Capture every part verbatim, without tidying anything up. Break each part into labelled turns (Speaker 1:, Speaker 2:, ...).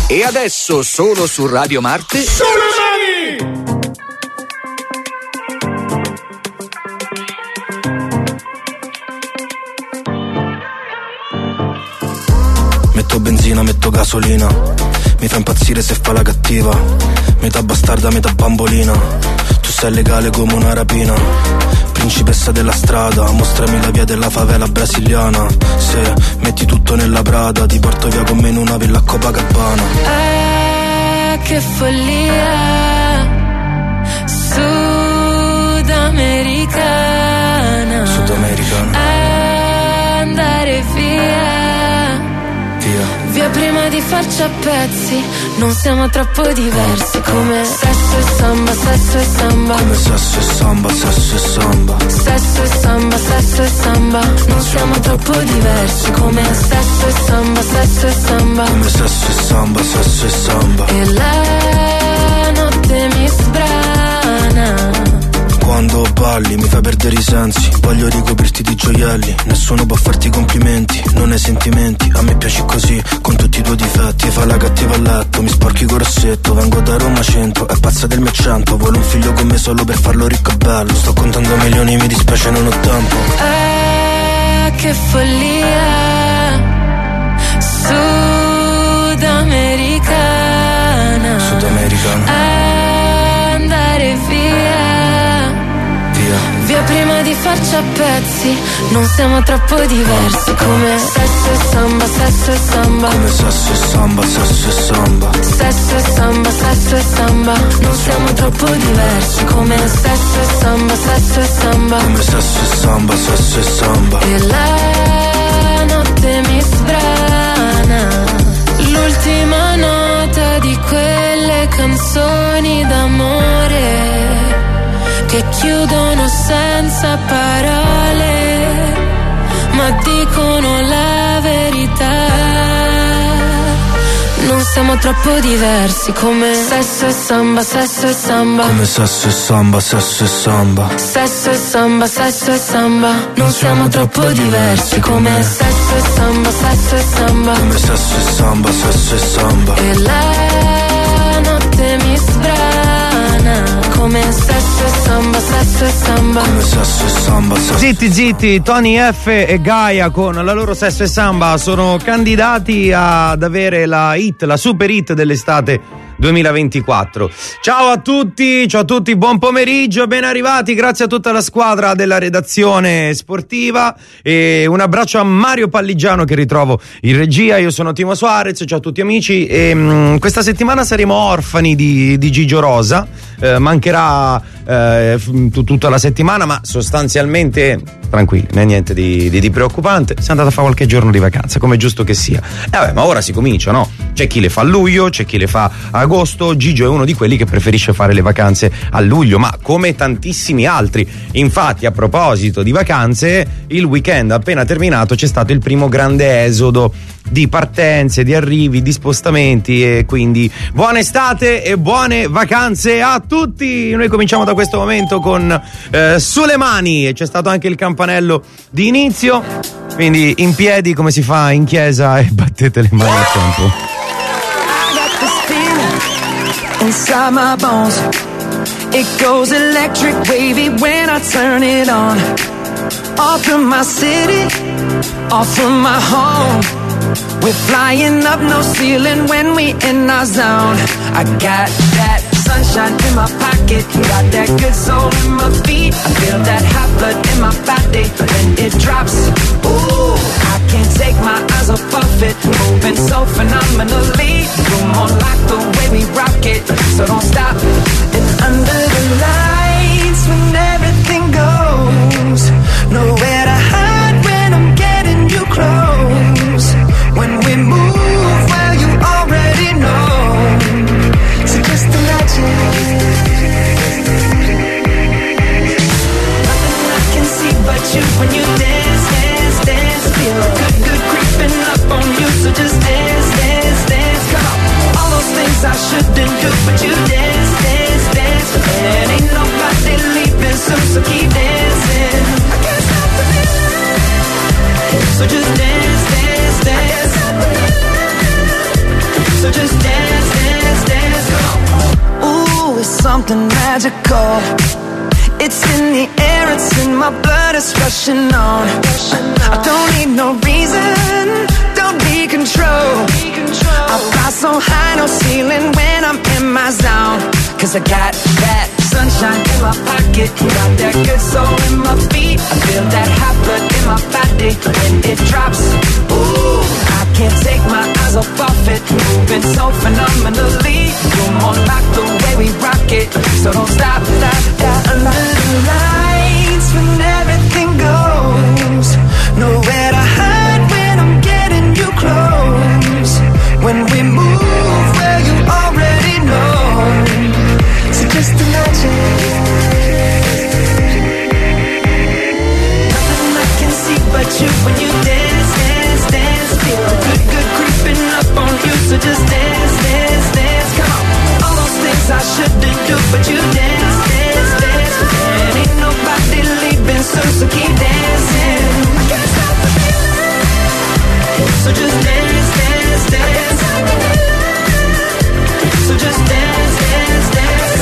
Speaker 1: E adesso solo su Radio Marte.
Speaker 2: Sulle mani!
Speaker 3: Metto benzina, metto gasolina, mi fa impazzire se fa la cattiva, metà bastarda, metà bambolina, tu sei legale come una rapina, principessa della strada, mostrami la via della favela brasiliana, se metti tutto nella Prada, ti porto via con me in una villa a Copacabana.
Speaker 4: Ah, che follia, sudamericana,
Speaker 3: sudamericana,
Speaker 4: andare via. Via prima di farci a pezzi, non siamo troppo diversi. Come sesso e samba, sesso e samba.
Speaker 3: Come sesso e samba, sesso e samba.
Speaker 4: Sesso e samba, sesso e samba. Non siamo troppo diversi. Come sesso e samba, sesso e samba.
Speaker 3: Come sesso e samba, sesso e samba.
Speaker 4: E la notte mi sbrana.
Speaker 3: Quando balli mi fai perdere i sensi, voglio ricoprirti di gioielli, nessuno può farti complimenti, non hai sentimenti, a me piaci così, con tutti i tuoi difetti, fai la cattiva a letto, mi sporchi col rossetto, vengo da Roma centro, è pazza del mio accento, vuole un figlio con me solo per farlo ricco e bello, sto contando milioni, mi dispiace non ho tempo.
Speaker 4: Ah, che follia, sudamericana,
Speaker 3: sudamericana,
Speaker 4: andare via. Via prima di farci a pezzi, non siamo troppo diversi. Come sesso e samba, sesso e samba.
Speaker 3: Come sesso e samba, sesso e samba.
Speaker 4: Sesso e samba, sesso e samba. Non siamo troppo diversi. Come sesso e samba, sesso e samba.
Speaker 3: Come sesso e samba, sesso e samba.
Speaker 4: E la notte mi sbrana. L'ultima nota di quelle canzoni d'amore che chiudono senza parole, ma dicono la verità. Non siamo troppo diversi. Come sesso e samba, sesso e samba.
Speaker 3: Come sesso e samba, sesso e samba.
Speaker 4: Sesso e samba, sesso e samba. Non siamo troppo diversi. Come sesso e samba, sesso e samba.
Speaker 3: Come sesso e samba, sesso e samba.
Speaker 4: E la notte mi sbrana. Come sesso e samba, sesso e samba.
Speaker 3: Come sesso e samba, sesso.
Speaker 5: Zitti zitti, Tony F e Gaia con la loro sesso e samba sono candidati ad avere la hit, la super hit dell'estate duemilaventiquattro. Ciao a tutti, ciao a tutti, buon pomeriggio, ben arrivati, grazie a tutta la squadra della redazione sportiva e un abbraccio a Mario Palligiano che ritrovo in regia. Io sono Timo Suarez, ciao a tutti amici e mh, questa settimana saremo orfani di, di Gigio Rosa, eh, mancherà eh, f- tutta la settimana, ma sostanzialmente tranquilli, non è niente di, di, di preoccupante. Si è andato a fare qualche giorno di vacanza, come è giusto che sia. E vabbè, ma ora si comincia, no? C'è chi le fa a luglio, c'è chi le fa a agosto. Gigio è uno di quelli che preferisce fare le vacanze a luglio, ma come tantissimi altri. Infatti, a proposito di vacanze, il weekend appena terminato c'è stato il primo grande esodo di partenze, di arrivi, di spostamenti, e quindi buona estate e buone vacanze a tutti. Noi cominciamo da questo momento con eh, Sulle mani, e c'è stato anche il campanello di inizio, quindi in piedi come si fa in chiesa e battete le mani a tempo.
Speaker 6: Inside my bones, it goes electric wavy when I turn it on. Off from my city, off from my home. We're flying up, no ceiling when we in our zone. I got that sunshine in my pocket, got that good soul in my feet. I feel that hot blood in my body when it drops. Ooh, I can't take my eyes off of it, moving so phenomenally. You're more like the way we rock it, so don't stop. And under the lights when everything goes, nowhere to hide when I'm getting you close. When we move, well, you already know. So just imagine. Nothing I can see but you when you dance, dance, dance. Feel good, good creeping up on you. So just dance, dance, dance. Come on. All those things I shouldn't do, but you dance, dance. something magical. It's in the air, it's in my blood, it's rushing on. I don't need no reason, don't need control. I fly so high, no ceiling when I'm in my zone. Cause I got that sunshine in my pocket, got that good soul in my feet. I feel that hot blood in my body when it drops. Ooh, I can't take my eyes off of it, moving so phenomenally. You're more like the way we rock it, so don't stop, stop, stop. Under the lights when everything goes, nowhere to hide when I'm getting you close. When we move, well you already know. So just imagine, nothing I can see but you when you dance, dance, dance. Feel the good, good creeping up on you. So just dance, dance, dance. Come on, all those things I shouldn't do, but you dance, dance, dance. And ain't nobody leaving soon, so keep dancing. I can't stop the feeling. So just dance, dance, dance. So just dance, dance, dance.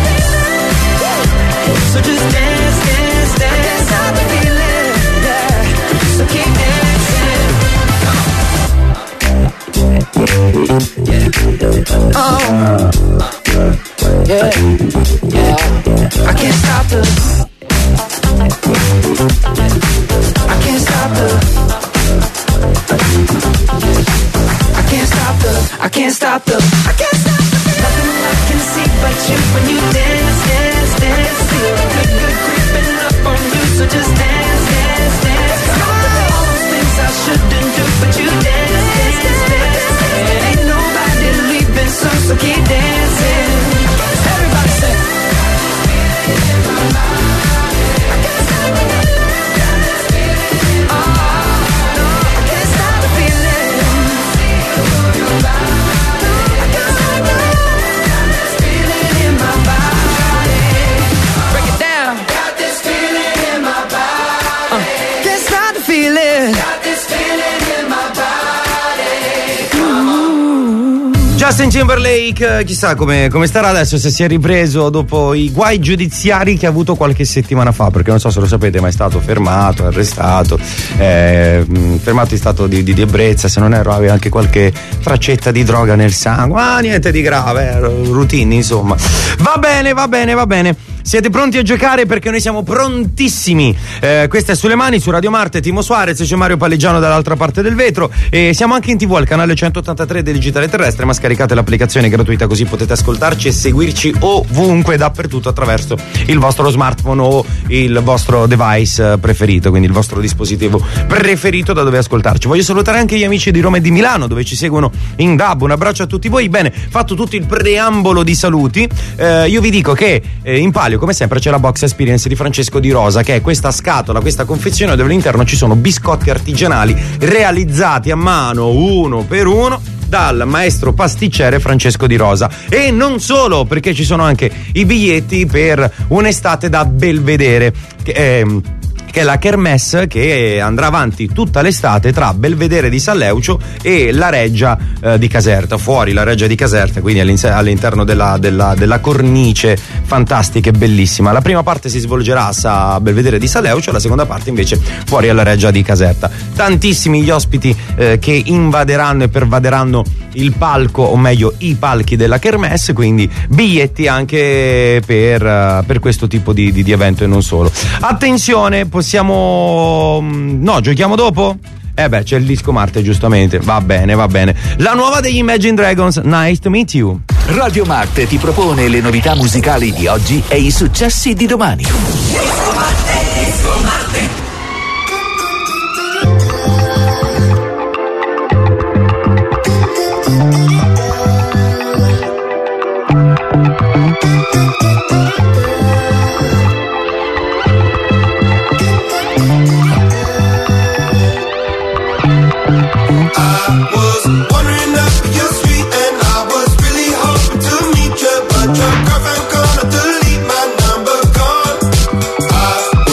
Speaker 6: So just dance, dance, dance. Stop the feeling, yeah. So keep dancing. Oh, yeah, yeah. I can't stop the. I can't stop the. I can't stop the. I can't stop the. I can't stop the. Nothing I can see but you when you dance, dance, dance. Feel the good, good creeping up on you. So just dance, dance, dance. All those things I shouldn't do, but you dance, dance, dance. And ain't nobody leaving soon, so keep dancing. Everybody sing. I can't stop the feeling. Oh, no, I can't stop the feeling. I can't stop the feeling in my body. Break it down. Got this feeling in my body. Uh, can't stop the feeling. Got this feeling in my body. Come on.
Speaker 5: Justin Timberlake, chissà come, come starà adesso, se si è ripreso dopo i guai giudiziari che ha avuto qualche settimana fa, perché non so se lo sapete ma è stato fermato, arrestato, eh, fermato in stato di, di, di ebbrezza, se non erro aveva anche qualche traccetta di droga nel sangue, ma niente di grave, eh, routine insomma. Va bene, va bene, va bene. Siete pronti a giocare? Perché noi siamo prontissimi. Eh, questa è Sulle Mani su Radio Marte, Timo Suarez, c'è Mario Palleggiano dall'altra parte del vetro e siamo anche in tv al canale centottantatré del digitale terrestre, ma scaricate l'applicazione gratuita così potete ascoltarci e seguirci ovunque, dappertutto attraverso il vostro smartphone o il vostro device preferito, quindi il vostro dispositivo preferito da dove ascoltarci. Voglio salutare anche gli amici di Roma e di Milano dove ci seguono in D A B. Un abbraccio a tutti voi. Bene, fatto tutto il preambolo di saluti, eh, io vi dico che eh, in palio come sempre c'è la Box Experience di Francesco Di Rosa, che è questa scatola, questa confezione dove all'interno ci sono biscotti artigianali realizzati a mano uno per uno dal maestro pasticcere Francesco Di Rosa. E non solo, perché ci sono anche i biglietti per un'estate da Belvedere, che è che è la Kermesse che andrà avanti tutta l'estate tra Belvedere di San Leucio e la Reggia eh, di Caserta, fuori la Reggia di Caserta, quindi all'interno della, della, della cornice fantastica e bellissima. La prima parte si svolgerà a Belvedere di San Leucio, la seconda parte invece fuori alla Reggia di Caserta. Tantissimi gli ospiti eh, che invaderanno e pervaderanno il palco, o meglio i palchi della Kermesse, quindi biglietti anche per, uh, per questo tipo di, di, di evento e non solo. Attenzione, possiamo... no, giochiamo dopo? Eh beh, c'è il disco Marte, giustamente. Va bene, va bene. La nuova degli Imagine Dragons, Nice to Meet You.
Speaker 1: Radio Marte ti propone le novità musicali di oggi e i successi di domani. Disco Marte, Disco Marte.
Speaker 2: Your girlfriend gonna delete my number, gone. I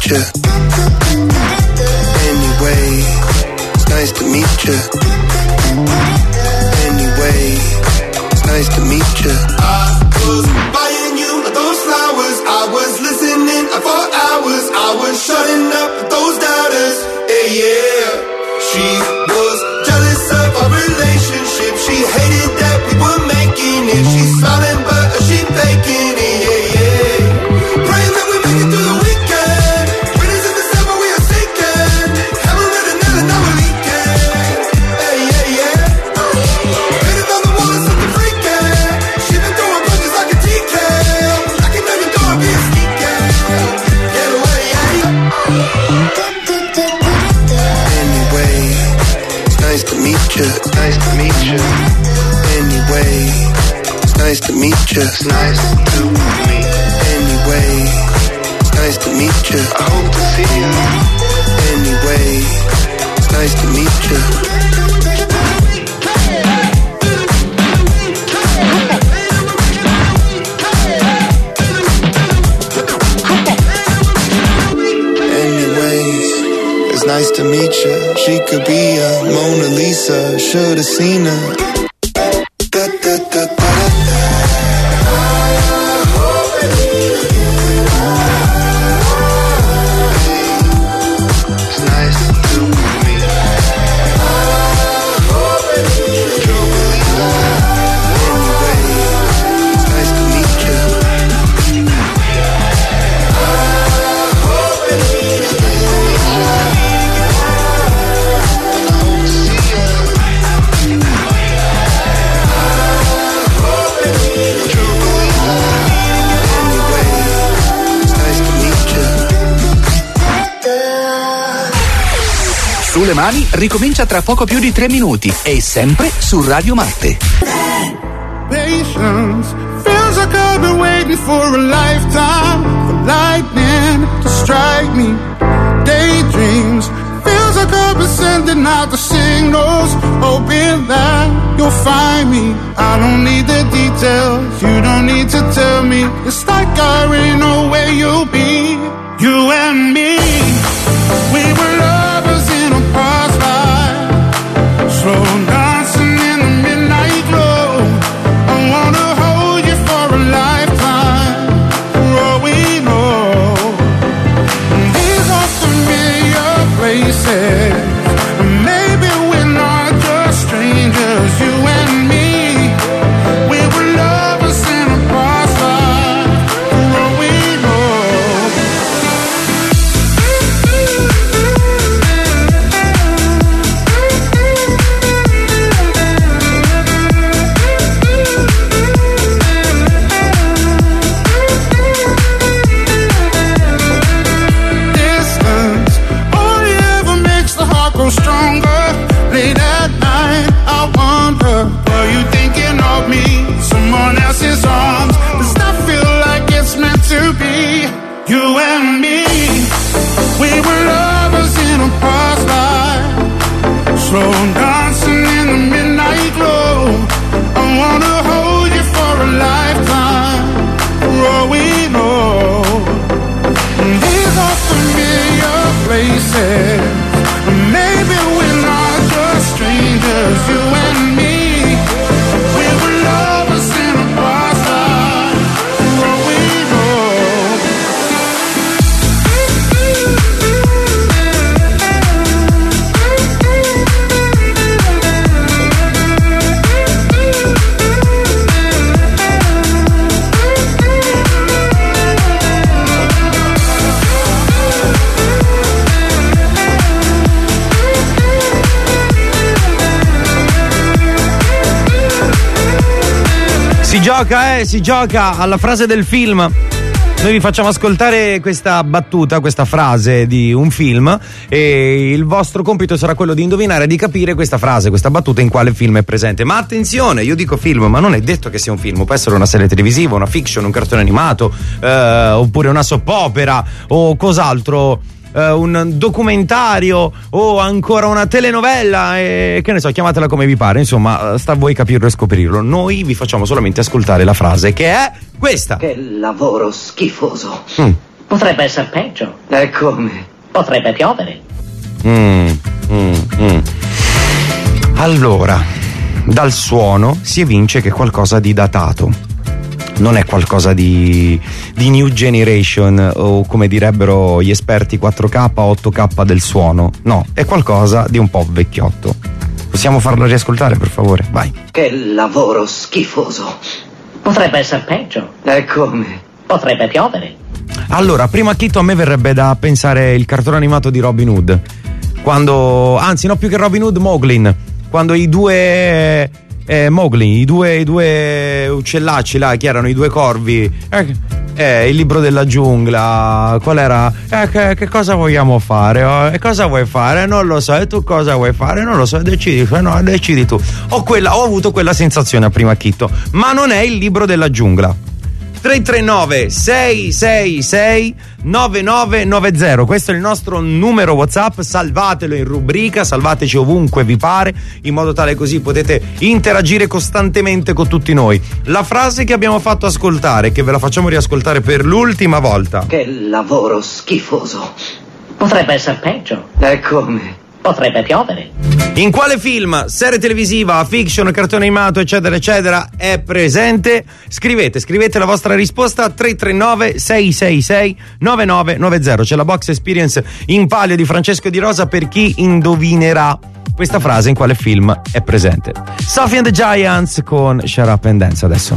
Speaker 3: meet you. Anyway, it's nice to meet you. Anyway, it's nice to meet you.
Speaker 2: I was buying you those flowers. I was listening for hours. I was shutting up those doubters. Hey, yeah. She was jealous of our relationship. She hated that we were making it. She's smiling but she faking it. Yeah, yeah. Praying that we make it through the weekend. Winners in December, we are sinking. Haven't read a nail and now we're leaking. Hey, yeah, yeah. Painted on the wall is something freaking. She been throwing punches like a T K. I can never do it, being sneaky. Get away, yeah. Nice to meet you. Nice to meet you. Anyway, it's nice to meet you. It's nice to meet. Anyway, it's nice to meet you. I hope to see you. Anyway, it's nice to meet you. It's nice to meet you. She could be a Mona Lisa. Should've seen her. Da, da, da, da, da. It's nice to meet you. Anyway, it's nice to meet you.
Speaker 1: Sulle mani ricomincia tra poco più di tre minuti e sempre su Radio Marte.
Speaker 7: Patience feels like I've been waiting for a lifetime for lightning to strike me. Daydreams feels like I've been sending out the signals, hoping that you'll find me. I don't need the details, you don't need to tell me. It's like I already know where you'll be. You and me, we were lovers in a past life, slow dancing in the midnight glow. I wanna hold you for a lifetime, for all we know. These are familiar places, maybe we're not just strangers. You and me, we were lovers in a past life, for all we know. Distance only ever makes the heart grow stronger. Late at night, I wonder, are you thinking of me? Someone else's arms, does that feel like it's meant to be? You and me, we were lovers in a past life, slow dancing in the midnight glow. I wanna hold you for a lifetime, for all we know. These are familiar places, maybe we're not just strangers. You and me, we were lovers in a past life, for all we know.
Speaker 5: Si gioca, eh, si gioca alla frase del film. Noi vi facciamo ascoltare questa battuta, questa frase di un film e il vostro compito sarà quello di indovinare e di capire questa frase, questa battuta in quale film è presente. Ma attenzione, io dico film, ma non è detto che sia un film, può essere una serie televisiva, una fiction, un cartone animato, eh, oppure una soap opera o cos'altro. Uh, un documentario o ancora una telenovela e che ne so, chiamatela come vi pare, insomma sta a voi capirlo e scoprirlo. Noi vi facciamo solamente ascoltare la frase che è questa.
Speaker 8: Che lavoro schifoso.
Speaker 5: Mm.
Speaker 8: Potrebbe essere peggio.
Speaker 9: E come?
Speaker 8: Potrebbe piovere.
Speaker 5: Mm, mm, mm. Allora, dal suono si evince che è qualcosa di datato. Non è qualcosa di, di new generation o come direbbero gli esperti quattro K, otto K del suono. No, è qualcosa di un po' vecchiotto. Possiamo farlo riascoltare, per favore? Vai.
Speaker 9: Che lavoro schifoso.
Speaker 8: Potrebbe essere peggio.
Speaker 9: E come?
Speaker 8: Potrebbe piovere.
Speaker 5: Allora, prima acchito a me verrebbe da pensare il cartone animato di Robin Hood. Quando, anzi no, più che Robin Hood, Mowgli. Quando i due eh, Mowgli, i due, i due uccellacci là, che erano i due corvi, eh, eh, il libro della giungla, qual era? Eh, che, che cosa vogliamo fare? Oh, e cosa vuoi fare? Non lo so. E tu cosa vuoi fare? Non lo so. Decidi, no, decidi tu. Ho, quella, ho avuto quella sensazione a prima acchito, ma non è il libro della giungla. tre tre nove sei sei sei nove nove nove zero, questo è il nostro numero WhatsApp, salvatelo in rubrica, salvateci ovunque vi pare, in modo tale così potete interagire costantemente con tutti noi. La frase che abbiamo fatto ascoltare, che ve la facciamo riascoltare per l'ultima volta.
Speaker 9: Che lavoro schifoso.
Speaker 8: Potrebbe essere peggio.
Speaker 9: E come?
Speaker 8: Potrebbe piovere.
Speaker 5: In quale film, serie televisiva, fiction, cartone animato, eccetera, eccetera, è presente? Scrivete, scrivete la vostra risposta a tre tre nove sei sei sei nove nove nove zero. C'è la box experience in palio di Francesco Di Rosa per chi indovinerà questa frase in quale film è presente. Sophie and the Giants con Shut Up and Dance adesso.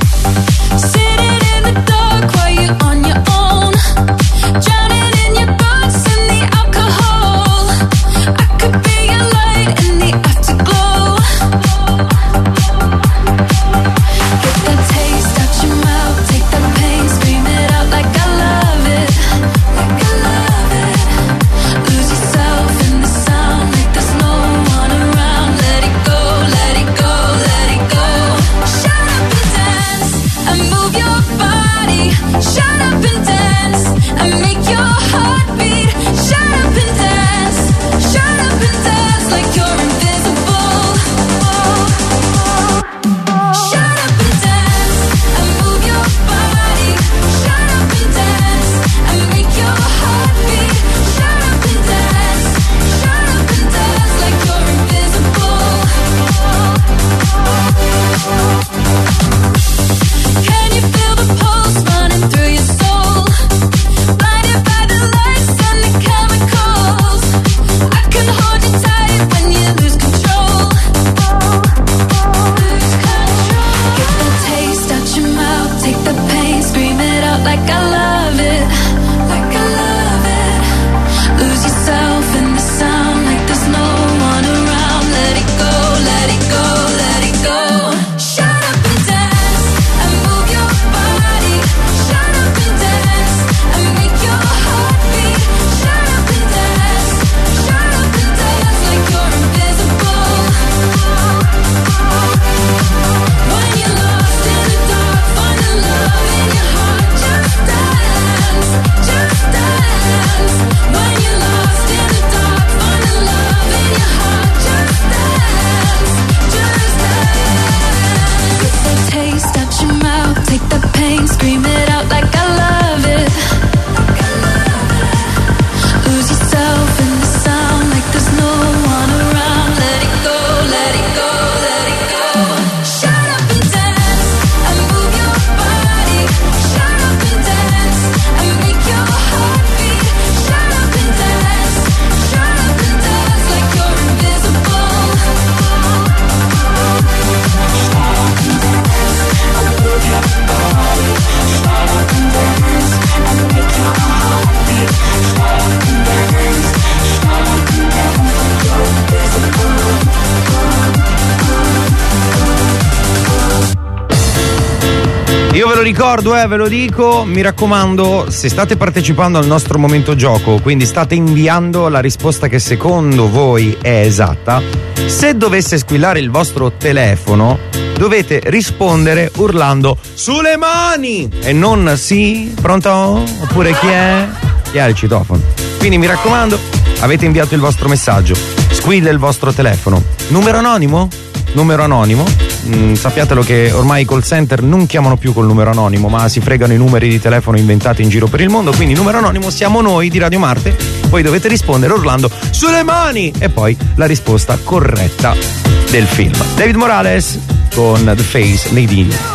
Speaker 5: Io ve lo ricordo, eh, ve lo dico, mi raccomando, se state partecipando al nostro momento gioco, quindi state inviando la risposta che secondo voi è esatta, se dovesse squillare il vostro telefono dovete rispondere urlando sulle mani e non sì, pronto? Oppure chi è? Chi ha il citofono? Quindi mi raccomando, avete inviato il vostro messaggio, squilla il vostro telefono, numero anonimo? numero anonimo. Mm, sappiatelo che ormai i call center non chiamano più col numero anonimo, ma si fregano i numeri di telefono inventati in giro per il mondo. Quindi numero anonimo siamo noi di Radio Marte. Voi dovete rispondere urlando sulle mani e poi la risposta corretta del film. David Morales con The Face, Nadine.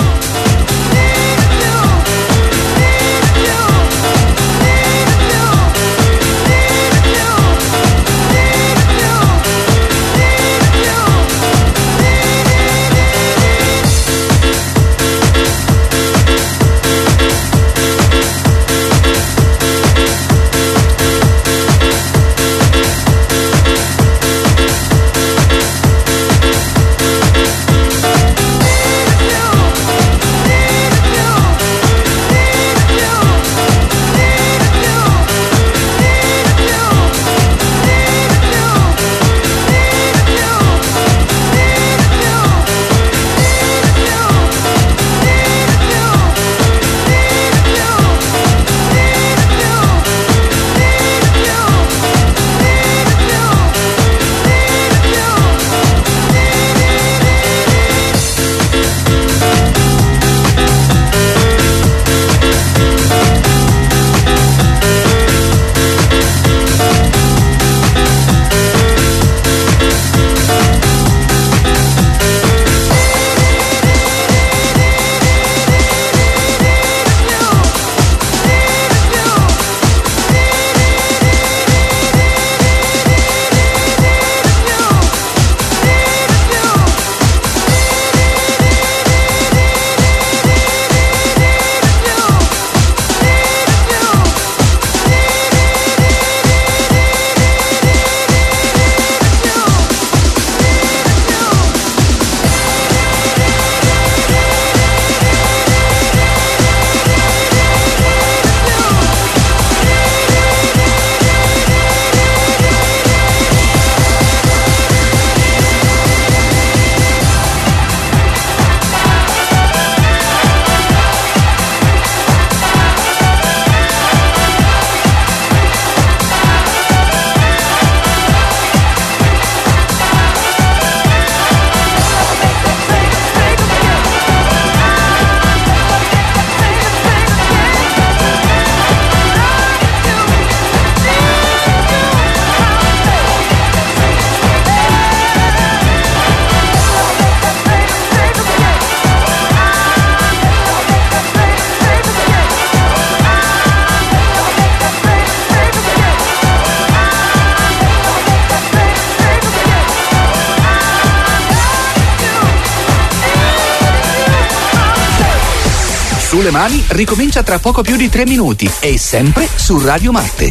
Speaker 1: Sulle mani ricomincia tra poco più di tre minuti e sempre su Radio Marte.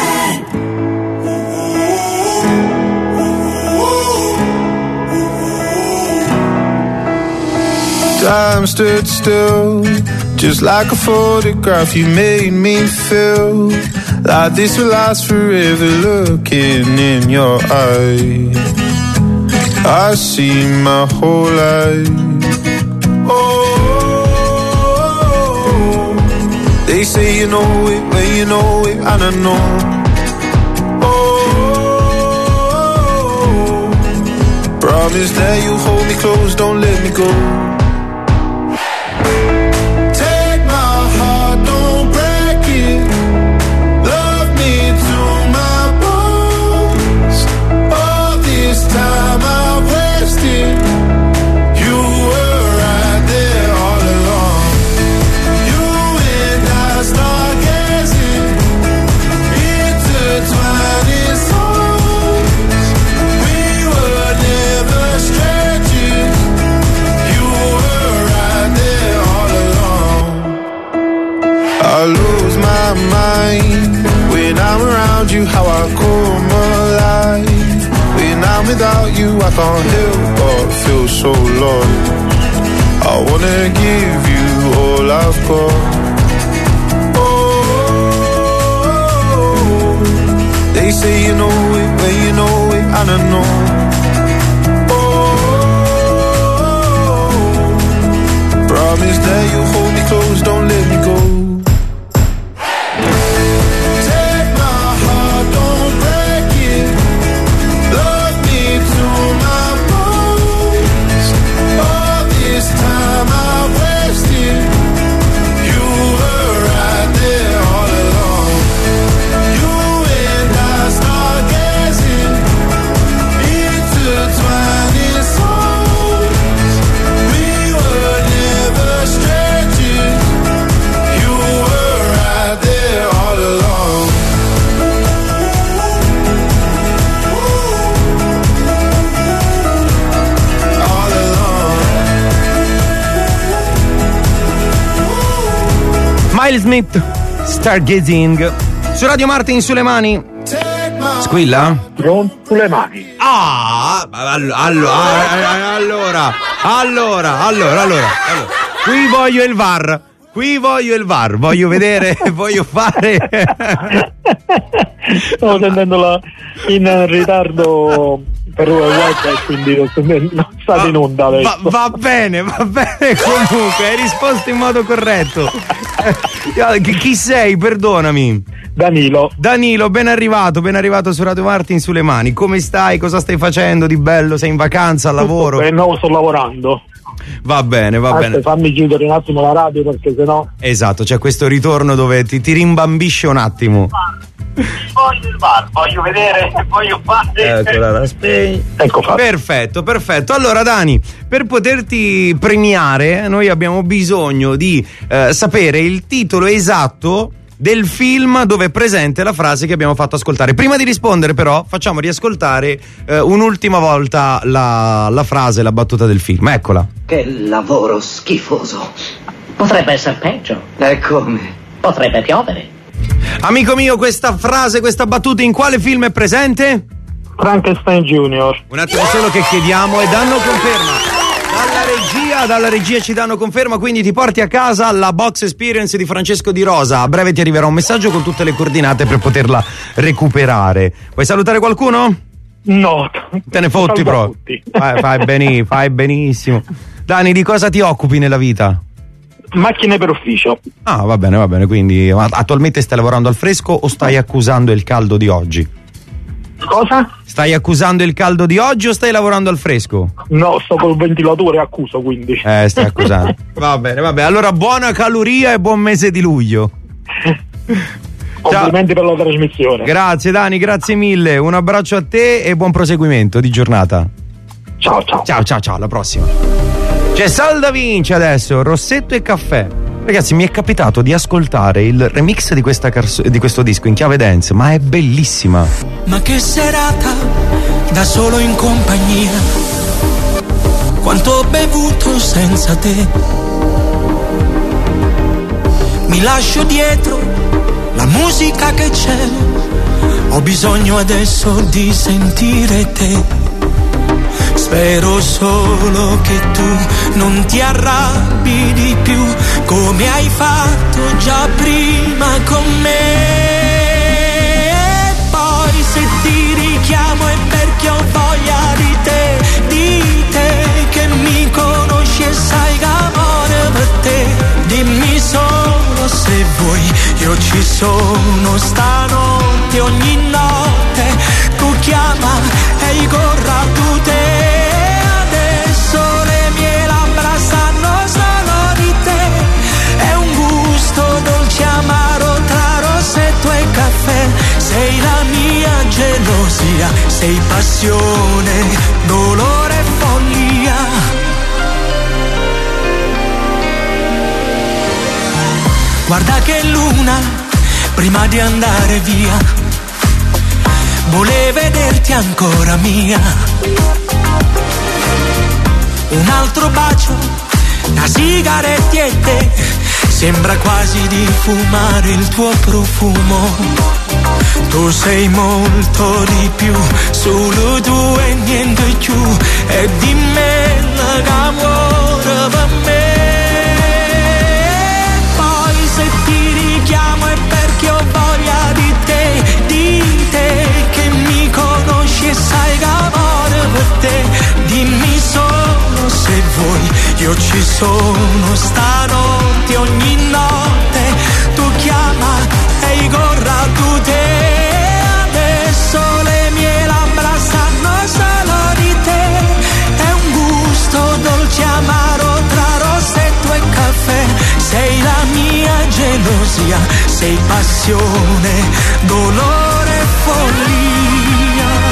Speaker 7: Time stood still, just like a photograph. You made me feel like this will last forever. Looking in your eyes, I see my whole life. Oh, they say you know it, when you know it, and I know. Oh, promise that you hold me close, don't let me go. How I come alive when I'm without you, I can't help but feel so lost. I wanna give you all I've got. Oh, they say you know it, when you know it, and I know. Oh, promise that you'll hold me close, don't let me go.
Speaker 5: Will Smith, Stargazing. Su Radio Martin, sulle mani. Squilla?
Speaker 10: Pronto, sulle mani.
Speaker 5: Ah, allora, allora, allora, allora, allora, allora. Qui voglio il V A R. Qui voglio il V A R, voglio vedere, voglio fare.
Speaker 10: Stavo sentendola in ritardo per una volta e quindi non state in onda adesso.
Speaker 5: Va, va bene, va bene comunque, hai risposto in modo corretto. Chi sei? Perdonami.
Speaker 10: Danilo.
Speaker 5: Danilo, ben arrivato, ben arrivato su Radio Martin, sulle mani. Come stai? Cosa stai facendo di bello? Sei in vacanza, al lavoro?
Speaker 10: E no, sto lavorando.
Speaker 5: Va bene, va
Speaker 10: Aspetta,
Speaker 5: bene.
Speaker 10: fammi chiudere un attimo la radio perché sennò.
Speaker 5: Esatto, c'è questo ritorno dove ti, ti rimbambisce un attimo.
Speaker 10: Voglio il V A R, voglio vedere, voglio fare.
Speaker 5: Eccola, la spegni.
Speaker 10: Ecco fatto.
Speaker 5: Perfetto, perfetto. Allora Dani, per poterti premiare noi abbiamo bisogno di eh, sapere il titolo esatto del film dove è presente la frase che abbiamo fatto ascoltare. Prima di rispondere però facciamo riascoltare eh, un'ultima volta la, la frase, la battuta del film. Eccola.
Speaker 9: Che lavoro schifoso.
Speaker 8: Potrebbe essere peggio.
Speaker 9: E come?
Speaker 8: Potrebbe piovere.
Speaker 5: Amico mio, questa frase, questa battuta in quale film è presente?
Speaker 10: Frankenstein Junior.
Speaker 5: Un attimo solo che chiediamo e danno conferma. Dalla regia, dalla regia ci danno conferma, quindi ti porti a casa la box experience di Francesco Di Rosa. A breve ti arriverà un messaggio con tutte le coordinate per poterla recuperare. Vuoi salutare qualcuno?
Speaker 10: No.
Speaker 5: Te ne fotti proprio. Fai, fai, beni, fai benissimo. Dani, di cosa ti occupi nella vita?
Speaker 10: Macchine per ufficio.
Speaker 5: Ah, va bene, va bene. Quindi attualmente stai lavorando al fresco o stai accusando il caldo di oggi?
Speaker 10: Cosa?
Speaker 5: Stai accusando il caldo di oggi o stai lavorando al fresco?
Speaker 10: No, sto col ventilatore, accuso quindi.
Speaker 5: Eh, stai accusando. Va bene, va bene. Allora buona caloria e buon mese di luglio.
Speaker 10: Complimenti per la trasmissione.
Speaker 5: Grazie Dani, grazie mille. Un abbraccio a te e buon proseguimento di giornata.
Speaker 10: Ciao ciao.
Speaker 5: Ciao ciao ciao, alla prossima. C'è Salda Vinci adesso, Rossetto e caffè. Ragazzi, mi è capitato di ascoltare il remix di, questa car- di questo disco in chiave dance, ma è bellissima.
Speaker 11: Ma che serata, da solo in compagnia. Quanto ho bevuto senza te. Mi lascio dietro la musica che c'è. Ho bisogno adesso di sentire te. Spero solo che tu non ti arrabbi di più come hai fatto già prima con me. E poi se ti richiamo è perché ho voglia di te, di te che mi conosci e sai che amore per te. Dimmi solo se vuoi, io ci sono stanotte, ogni notte tu chiama e io corro a tu te. Sei la mia gelosia, sei passione, dolore e follia. Guarda che luna, prima di andare via, volevo vederti ancora mia. Un altro bacio, una sigaretta e te, sembra quasi di fumare il tuo profumo. Tu sei molto di più, solo tu e niente più, e di me l'amore per me. E poi se ti richiamo è perché ho voglia di te, di te che mi conosci e sai che amore per te. Dimmi solo se vuoi, io ci sono stanotte, ogni notte tu chiama e io corro a tu te. Adesso le mie labbra sanno solo di te. È un gusto dolce amaro tra rossetto e caffè. Sei la mia gelosia, sei passione, dolore e follia.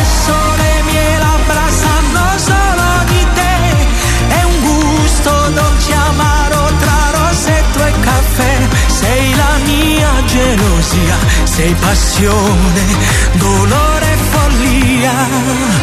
Speaker 11: Dolce passione, dolore e follia.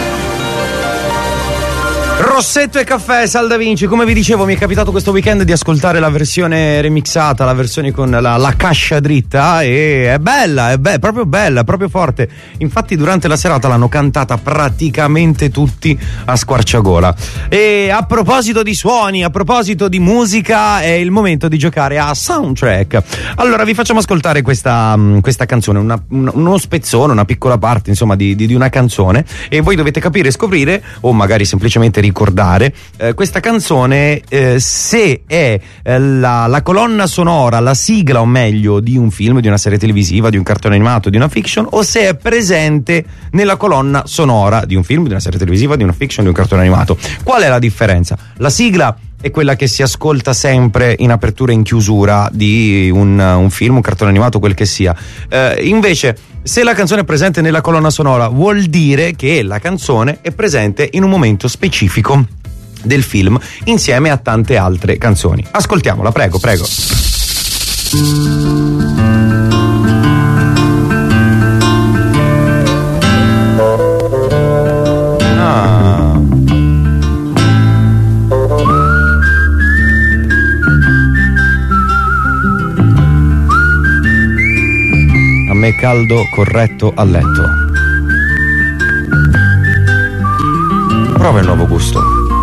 Speaker 5: Rossetto e caffè, Sal Da Vinci. Come vi dicevo, mi è capitato questo weekend di ascoltare la versione remixata, la versione con la, la cascia dritta, e è bella, è be- proprio bella, proprio forte. Infatti durante la serata l'hanno cantata praticamente tutti a squarciagola. E a proposito di suoni, a proposito di musica, è il momento di giocare a Soundtrack. Allora vi facciamo ascoltare questa, questa canzone, una, un, uno spezzone, una piccola parte insomma di, di, di una canzone, e voi dovete capire e scoprire, o magari semplicemente ricordare eh, questa canzone, eh, se è eh, la, la colonna sonora, la sigla o meglio di un film, di una serie televisiva, di un cartone animato, di una fiction, o se è presente nella colonna sonora di un film, di una serie televisiva, di una fiction, di un cartone animato. Qual è la differenza? La sigla è quella che si ascolta sempre in apertura e in chiusura di un, un film, un cartone animato, quel che sia. Eh, invece, se la canzone è presente nella colonna sonora, vuol dire che la canzone è presente in un momento specifico del film, insieme a tante altre canzoni. Ascoltiamola, prego, prego. Me caldo corretto a letto. Prova il nuovo gusto.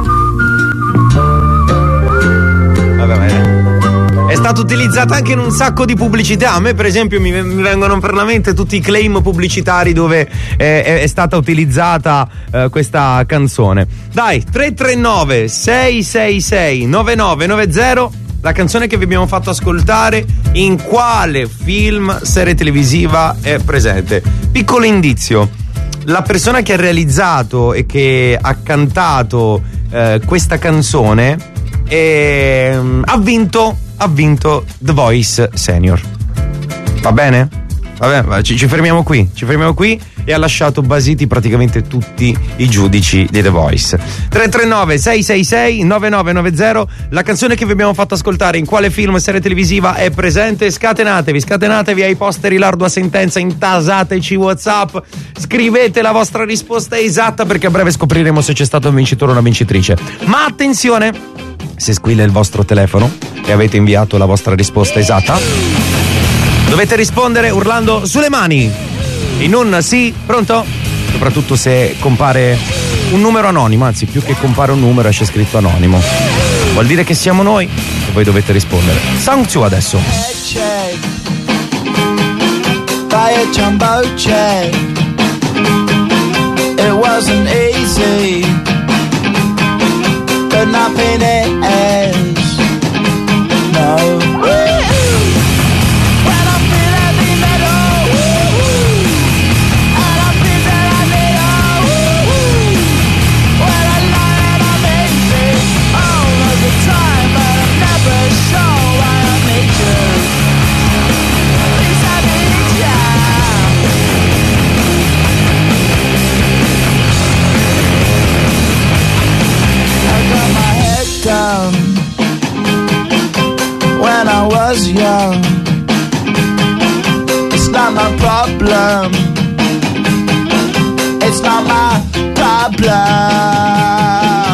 Speaker 5: Vabbè, bene. È stata utilizzata anche in un sacco di pubblicità. A me per esempio mi, mi vengono per la mente tutti i claim pubblicitari dove eh, è, è stata utilizzata eh, questa canzone. Dai, tre tre nove sei sei sei nove nove nove zero, la canzone che vi abbiamo fatto ascoltare, in quale film, serie televisiva è presente. Piccolo indizio: la persona che ha realizzato e che ha cantato eh, questa canzone eh, ha vinto ha vinto The Voice Senior. Va bene? Vabbè, ci, ci fermiamo qui, ci fermiamo qui e ha lasciato basiti praticamente tutti i giudici di The Voice. tre tre nove sei sei sei nove nove nove zero, la canzone che vi abbiamo fatto ascoltare, in quale film, serie televisiva è presente? Scatenatevi, scatenatevi ai posteri l'ardua sentenza, intasateci WhatsApp, scrivete la vostra risposta esatta, perché a breve scopriremo se c'è stato un vincitore o una vincitrice. Ma attenzione, se squilla il vostro telefono e avete inviato la vostra risposta esatta, dovete rispondere urlando sulle mani, in un sì, pronto? Soprattutto se compare un numero anonimo, anzi più che compare un numero esce scritto anonimo. Vuol dire che siamo noi e voi dovete rispondere. Song two adesso. Buy a jumbo jet. It wasn't easy, but nothing is. No. Down when I was young, it's not my problem, it's not my problem.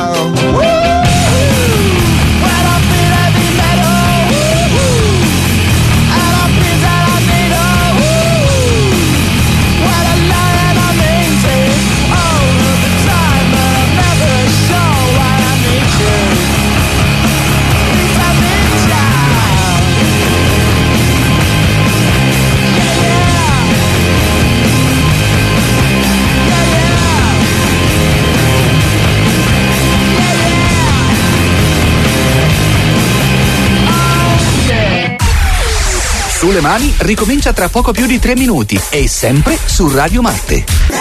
Speaker 1: Sulle mani ricomincia tra poco più di tre minuti e sempre su Radio Marte.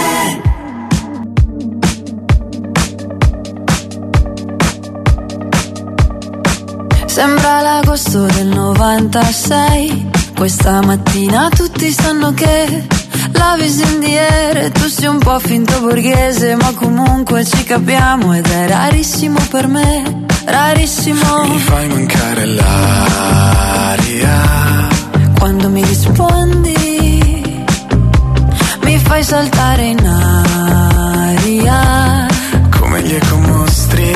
Speaker 4: Sembra l'agosto del novantasei, questa mattina tutti sanno che la in the air, tu sei un po' finto borghese, ma comunque ci capiamo ed è rarissimo per me, rarissimo.
Speaker 3: Mi fai mancare l'aria
Speaker 4: quando mi rispondi, fai saltare in aria
Speaker 11: come gli ecomostri.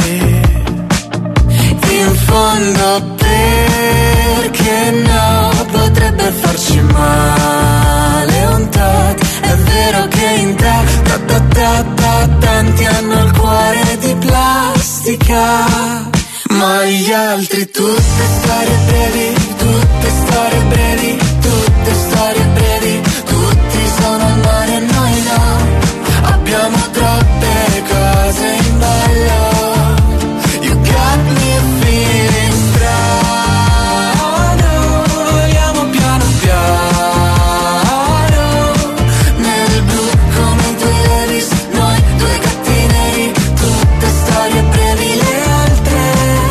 Speaker 11: In fondo perché no, potrebbe farci male un tot. È vero che in te ta, ta, ta, ta, tanti hanno il cuore di plastica, ma gli altri tutte storie brevi, tutte storie brevi, tutte storie brevi. Tutti sono al mare e noi no, abbiamo troppe cose in ballo. You got me feeling strano, vogliamo piano piano nel blu come i tuoi Levi's, noi due gatti neri, tutte storie brevi le altre.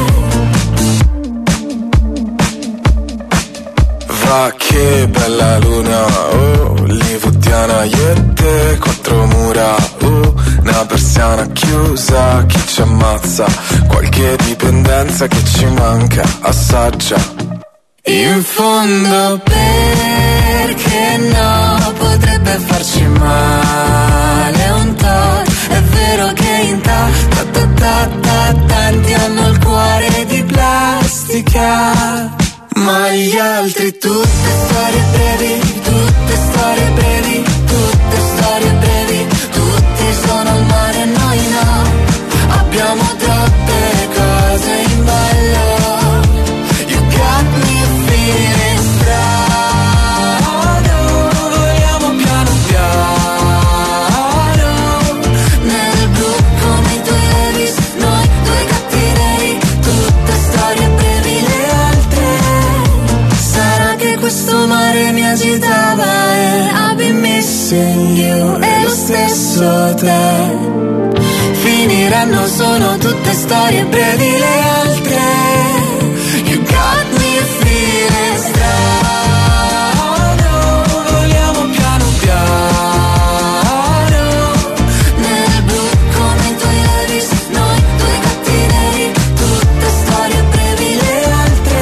Speaker 11: Va che bella luna, oh, hollywoodiana, io e te, quattro mura, oh, una persiana chiusa, chi ci ammazza, qualche dipendenza che ci manca, assaggia. In fondo perché no, potrebbe farci male un tot. È vero che in ta, ta, ta, ta, ta, tanti hanno il cuore di plastica, ma gli altri tutte storie brevi, tutte storie brevi, tutte storie brevi. Tutti sono al mare e noi no, abbiamo troppe cose in ballo. You got me feeling strano, vogliamo piano piano nel blu come i tuoi Levi's, noi due gatti neri, tutte storie brevi le altre. Sarà che questo mare mi agitava e I've been missing you, e lo stesso te. Finiranno, sono tutte storie brevi le altre. You got me feeling strano, vogliamo piano piano nel blu come i tuoi Levi's, noi due gatti neri, tutte storie brevi le altre.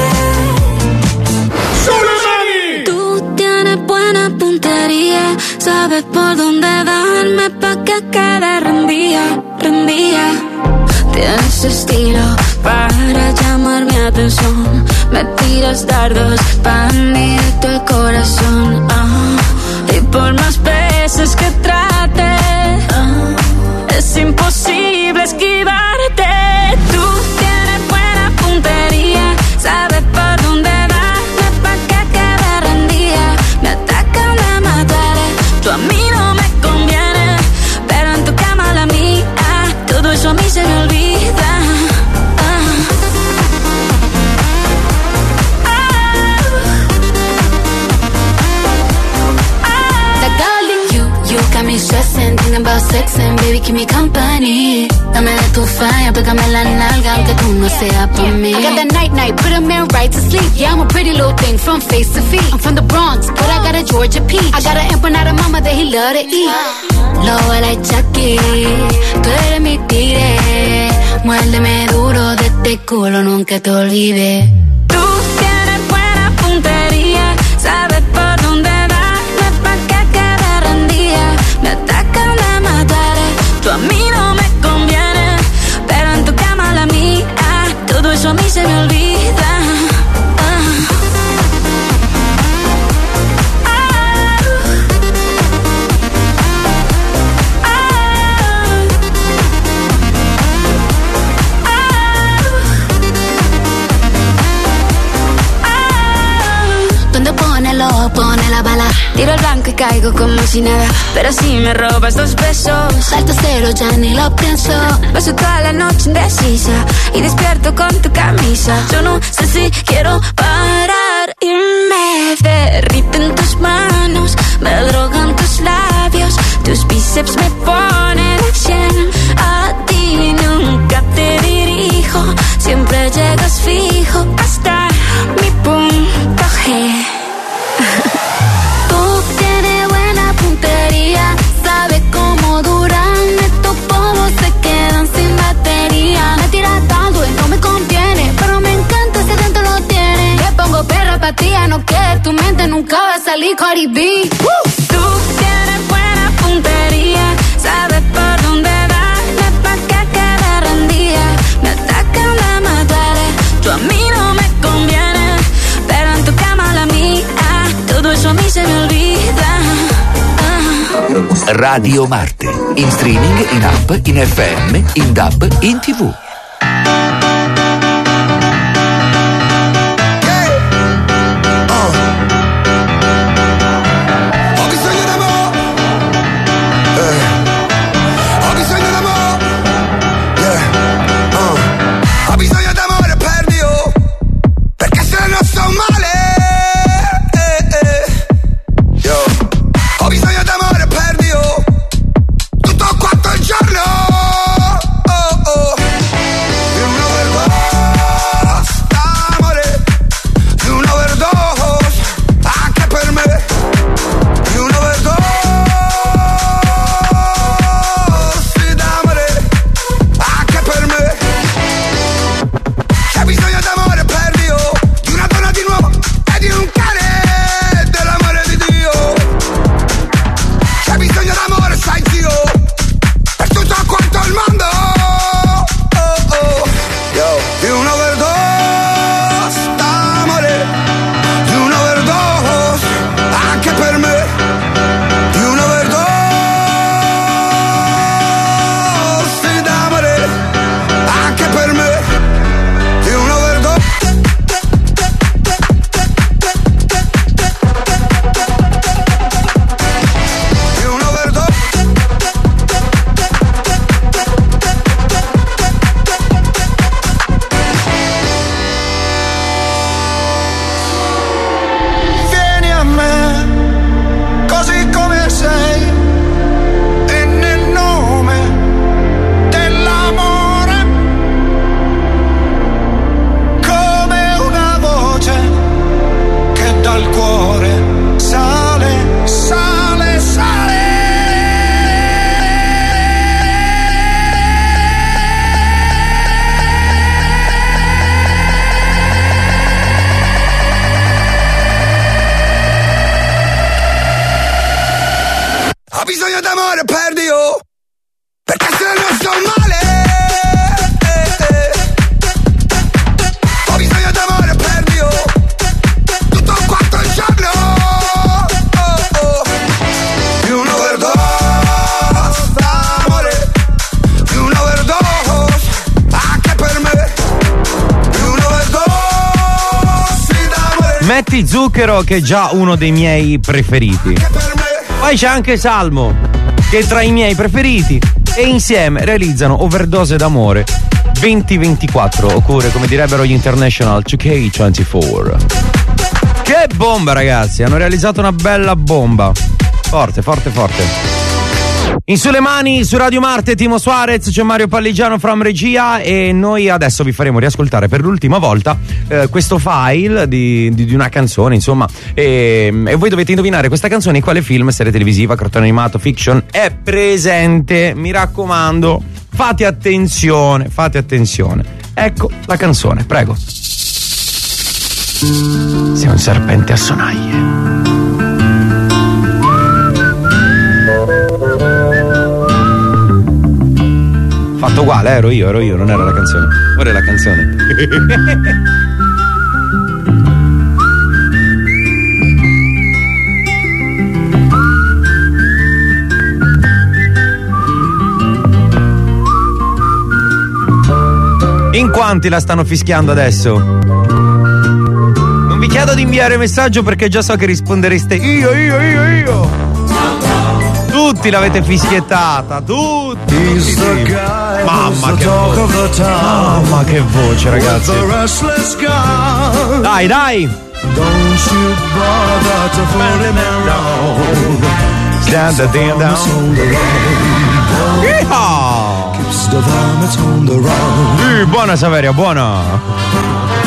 Speaker 4: Sulle mani! Tú tienes buena puntería, sabes por dónde darme pa' que quede rendida, rendida. Tienes estilo para llamar mi atención, me tiras dardos pa' hundirte el corazón, ah. Y por más veces que trate, ah, es imposible esquivarte. Tú tienes buena puntería, sabes por dónde darme pa' que quede rendida. Me atacan a matar, tú a mí no me conviene, pero en tu cama la mía, todo eso a mí se me olvida. Got me stressing, thinking about sex and baby keep me company. Dame de tu falla, pégame la nalga aunque tú no seas por mí. I got that night night, put a man right to sleep. Yeah, I'm a pretty little thing from face to feet. I'm from the Bronx, but I got a Georgia peach. I got an empanada mama that he love to eat. Lo like Chucky, tú eres mi tigre. Muérdeme duro de este culo, nunca te olvides. Tú tienes buena puntería, sabes por dónde darme pa' que quede rendida. Me atacan a matar, tú a mí no me conviene, pero en tu cama la mía, todo eso a mí se me olvida. Pone la bala, tiro el blanco y caigo como si nada, pero si me robas dos besos, salto cero, ya ni lo pienso. Paso toda la noche indecisa y despierto con tu camisa. Yo no sé si quiero parar y me derriten tus manos, me drogan tus labios, tus bíceps me ponen a cien. A ti nunca te dirijo, siempre llegas fijo hasta mi punto G. Tú tienes buena puntería, sabes cómo duran estos polvos, se quedan sin batería. Me tiras tanto y no me conviene, pero me encanta si dentro lo tienes. Te pongo perra patilla, no que tu mente nunca va a salir Cardi B. Uh. Tú tienes buena puntería,
Speaker 1: Radio Marte. In streaming, in app, in F M, in D A B, in tivù.
Speaker 5: Metti Zucchero, che è già uno dei miei preferiti. Poi c'è anche Salmo, che è tra i miei preferiti, e insieme realizzano Overdose d'amore venti ventiquattro, oppure come direbbero gli International due K ventiquattro. Che bomba, ragazzi, hanno realizzato una bella bomba. Forte, forte, forte. In Sulle Mani, su Radio Marte, Timo Suarez, c'è Mario Palligiano from regia, e noi adesso vi faremo riascoltare per l'ultima volta eh, questo file di, di, di una canzone, insomma, e, e voi dovete indovinare questa canzone in quale film, serie televisiva, cartone animato, fiction è presente. Mi raccomando, fate attenzione, fate attenzione. Ecco la canzone, prego. Sei un serpente a sonaglie. Fatto uguale, ero io, ero io, non era la canzone. Ora è la canzone. In quanti la stanno fischiando adesso? Non vi chiedo di inviare messaggio perché già so che rispondereste io, io, io, io. Tutti l'avete fischiettata, tutti. tutti. Mamma che voce, mamma che voce, ragazzi. Dai, dai. Stand the damn down. Sì, buona Saveria, buona.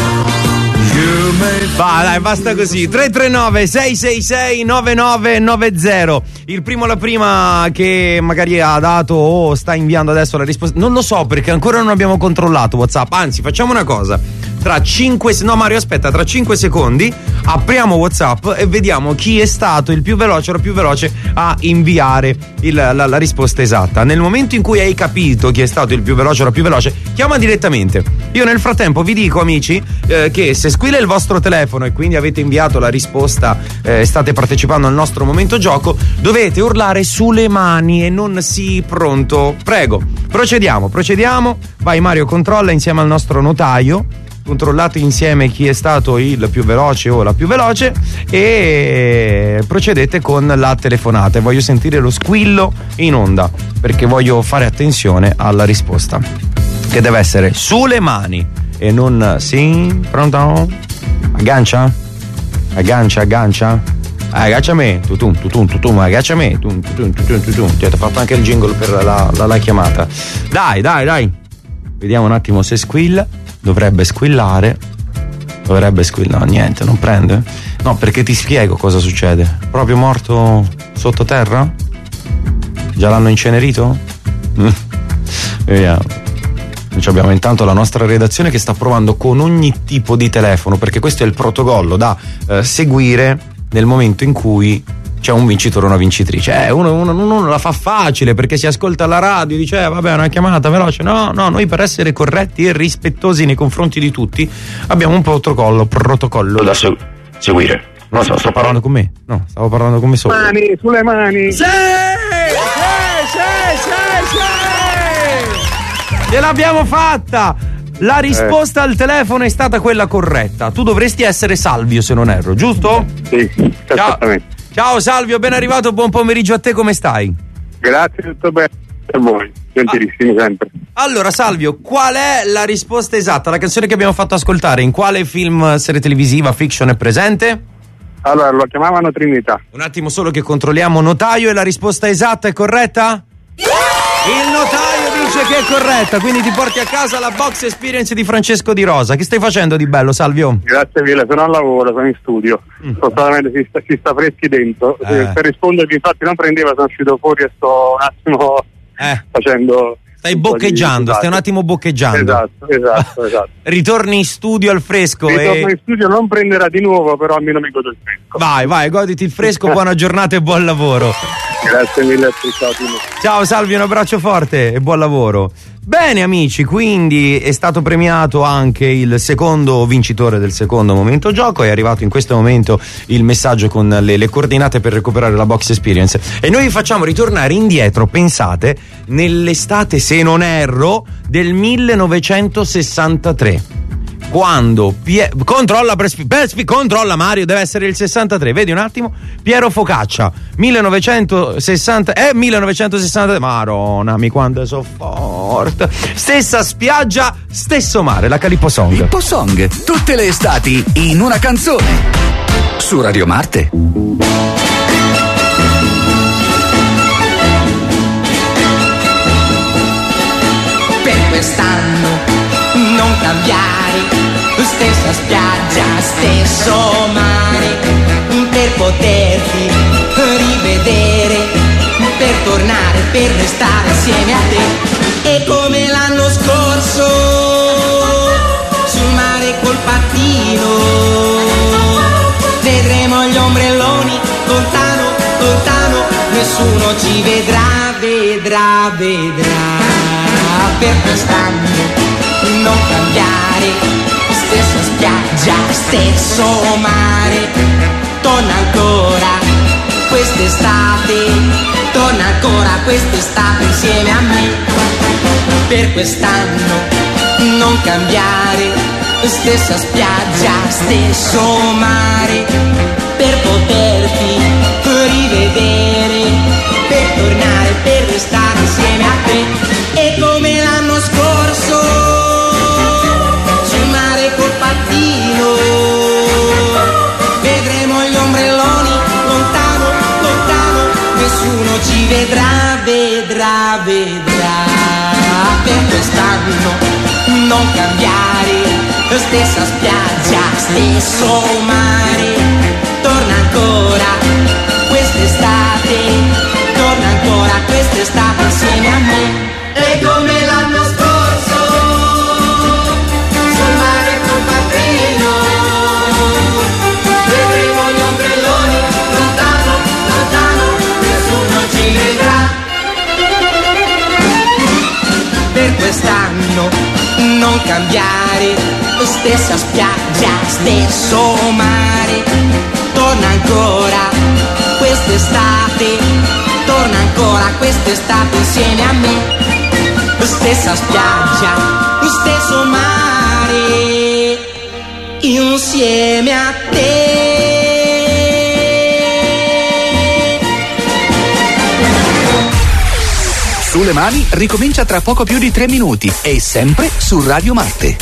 Speaker 5: Va, dai, basta così. Tre tre nove sei sei sei nove nove nove zero. Il primo, la prima che magari ha dato o sta inviando adesso la risposta, non lo so perché ancora non abbiamo controllato WhatsApp. Anzi, facciamo una cosa: tra cinque, no Mario aspetta, tra cinque secondi apriamo WhatsApp e vediamo chi è stato il più veloce o la più veloce a inviare il, la, la risposta esatta. Nel momento in cui hai capito chi è stato il più veloce o la più veloce, chiama direttamente. Io nel frattempo vi dico, amici, eh, che se squilla il vostro telefono e quindi avete inviato la risposta, eh, state partecipando al nostro momento gioco, dovete urlare sulle mani e non sì pronto. Prego, procediamo, procediamo. Vai Mario, controlla insieme al nostro notaio. Controllate insieme chi è stato il più veloce o la più veloce e procedete con la telefonata. E voglio sentire lo squillo in onda perché voglio fare attenzione alla risposta, che deve essere sulle mani e non sì, pronto? Aggancia? Aggancia, aggancia? Ah, aggancia me, tutum, tutum, tutum, aggancia me, tutum, tutum, tutum, tutum. Ti ho fatto anche il jingle per la, la, la chiamata. Dai, dai, dai. Vediamo un attimo se squilla. Dovrebbe squillare. Dovrebbe squillare. No, niente, non prende. No, perché ti spiego cosa succede. Proprio morto sottoterra? Già l'hanno incenerito? Vediamo. Noi abbiamo intanto la nostra redazione che sta provando con ogni tipo di telefono, perché questo è il protocollo da eh, seguire nel momento in cui c'è un vincitore o una vincitrice. Eh, uno, uno, uno la fa facile perché si ascolta la radio, dice eh, vabbè, una chiamata veloce. No, no, noi per essere corretti e rispettosi nei confronti di tutti abbiamo un protocollo, protocollo da segu- seguire. Non so, sto parlando con me? No, stavo parlando con me solo.
Speaker 10: Mani, sulle mani.
Speaker 5: Sì! Sì, sì, sì, sì! Ce l'abbiamo fatta! La risposta eh. al telefono è stata quella corretta. Tu dovresti essere Salvio, se non erro, giusto?
Speaker 10: Sì, esattamente.
Speaker 5: Ciao. Ciao Salvio, ben arrivato, buon pomeriggio a te, come stai?
Speaker 10: Grazie, tutto bene a voi, gentilissimo ah. sempre.
Speaker 5: Allora Salvio, qual è la risposta esatta? La canzone che abbiamo fatto ascoltare, in quale film, serie televisiva, fiction è presente?
Speaker 10: Allora, lo chiamavano Trinità.
Speaker 5: Un attimo solo che controlliamo notaio, e la risposta esatta è corretta? Il notaio dice che è corretta, quindi ti porti a casa la box experience di Francesco Di Rosa. Che stai facendo di bello, Salvio?
Speaker 10: Grazie mille, sono al lavoro, sono in studio. Mm. Solamente si sta, si sta freschi dentro. Eh. Per rispondervi, infatti, non prendeva, sono uscito fuori e sto un attimo eh. facendo.
Speaker 5: Stai boccheggiando, stai un attimo boccheggiando.
Speaker 10: Esatto, esatto, esatto.
Speaker 5: Ritorni in studio al fresco.
Speaker 10: Ritorno
Speaker 5: e...
Speaker 10: in studio, non prenderà di nuovo, però almeno mi godo il fresco.
Speaker 5: Vai, vai, goditi il fresco, buona giornata e buon lavoro.
Speaker 10: Grazie mille a tutti.
Speaker 5: Ciao Salvio, un abbraccio forte e buon lavoro. Bene amici, quindi è stato premiato anche il secondo vincitore del secondo momento gioco. È arrivato in questo momento il messaggio con le, le coordinate per recuperare la box experience e noi vi facciamo ritornare indietro, pensate, nell'estate, se non erro, del millenovecentosessantatré, quando Pie- controlla Prespi- Prespi- controlla Mario, deve essere il sessantatré, vedi un attimo, Piero Focaccia millenovecentosessanta eh millenovecentosessantatré, Maronami quando so forte, stessa spiaggia, stesso mare, la Calippo Song.
Speaker 1: Calippo Song, tutte le estati in una canzone su Radio Marte.
Speaker 11: Per quest'anno non cambiare, stessa spiaggia, stesso mare, per poterti rivedere, per tornare, per restare insieme a te. E come l'anno scorso, sul mare col pattino, vedremo gli ombrelloni, lontano, lontano, nessuno ci vedrà, vedrà, vedrà. Per quest'anno non cambiare, stessa spiaggia, stesso mare, torna ancora quest'estate, torna ancora quest'estate insieme a me. Per quest'anno non cambiare, stessa spiaggia, stesso mare, per poterti rivedere, per tornare, per restare insieme a te. E come l'anno scorso, sul mare col pattino, vedremo gli ombrelloni, lontano, lontano, nessuno ci vedrà, vedrà, vedrà. Per quest'anno non cambiare, stessa spiaggia, stesso mare, torna ancora quest'estate, torna ancora quest'estate insieme a me. E come l'anno scorso, sul mare col pattino, anno, non cambiare, stessa spiaggia, stesso mare, torna ancora quest'estate, torna ancora quest'estate insieme a me, stessa spiaggia, stesso mare, insieme a te.
Speaker 1: Sulle mani ricomincia tra poco più di tre minuti e sempre su Radio Marte.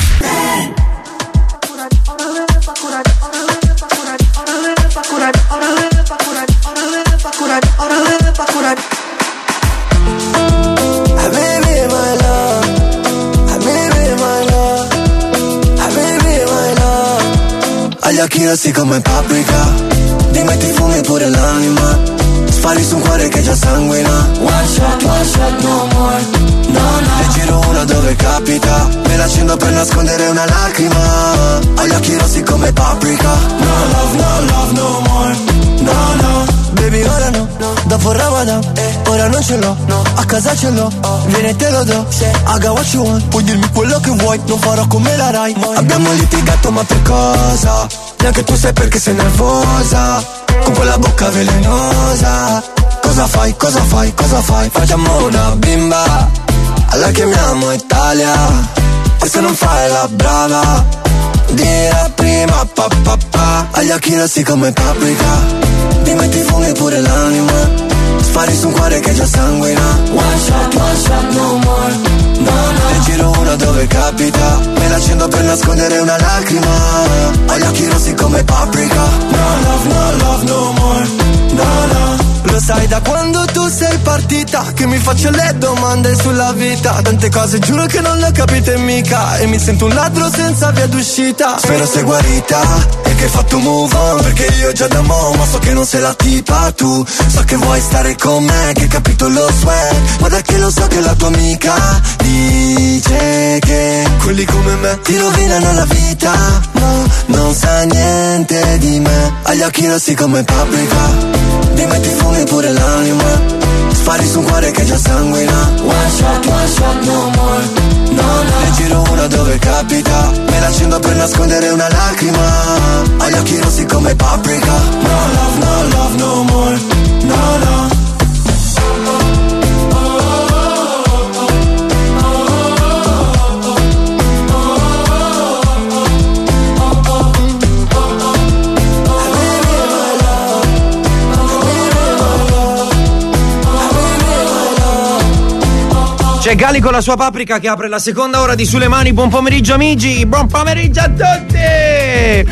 Speaker 12: Agli occhi rossi come paprika, ti metti fumi pure l'anima. Spari su un cuore che già sanguina. One shot, one shot, no more, no, no. Ne giro una dove capita, me la accendo per nascondere una lacrima. Agli occhi rossi come paprika. No love, no love, no more, no, no. Baby ora no, no. Dopo Ramadan, eh. Ora non ce l'ho, no. A casa ce l'ho, oh. Vieni e te lo do, se I got what you want. Puoi dirmi quello che vuoi, non farò come la Rai. Abbiamo litigato ma per cosa? Neanche tu sai perché sei nervosa. Con quella bocca velenosa. Cosa fai, cosa fai, cosa fai? Facciamo una bimba, alla chiamiamo Italia. E se non fai la brava, dirà prima pa pa pa. Agli occhi rossi come paprika, ti metti fumi pure l'anima. Spari su un cuore che già sanguina. One shot, one shot, no more, no, no. Ne giro una dove capita, me la accendo per nascondere una lacrima. Agli occhi rossi come paprika. No love, no love, no more, no, no. Lo sai da quando tu sei partita, che mi faccio le domande sulla vita. Tante cose giuro che non le ho capite mica, e mi sento un ladro senza via d'uscita. Spero sei guarita e che hai fatto move on, perché io già da mo' ma so che non sei la tipa tu. So che vuoi stare con me, che hai capito lo swag, ma da che lo so che la tua amica dice che quelli come me ti rovinano la vita. No, non sa niente di me. Agli occhi rossi come paprika, ti metti fumi pure l'anima. Spari su un cuore che già sanguina. One shot, one shot, no more, no, no. Ne giro una dove capita, me la accendo per nascondere una lacrima. Agli occhi rossi come paprika. No love, no love, no more, no, no.
Speaker 5: C'è Gali con la sua paprika che apre la seconda ora di Sulle Mani. Buon pomeriggio amici, buon pomeriggio a tutti.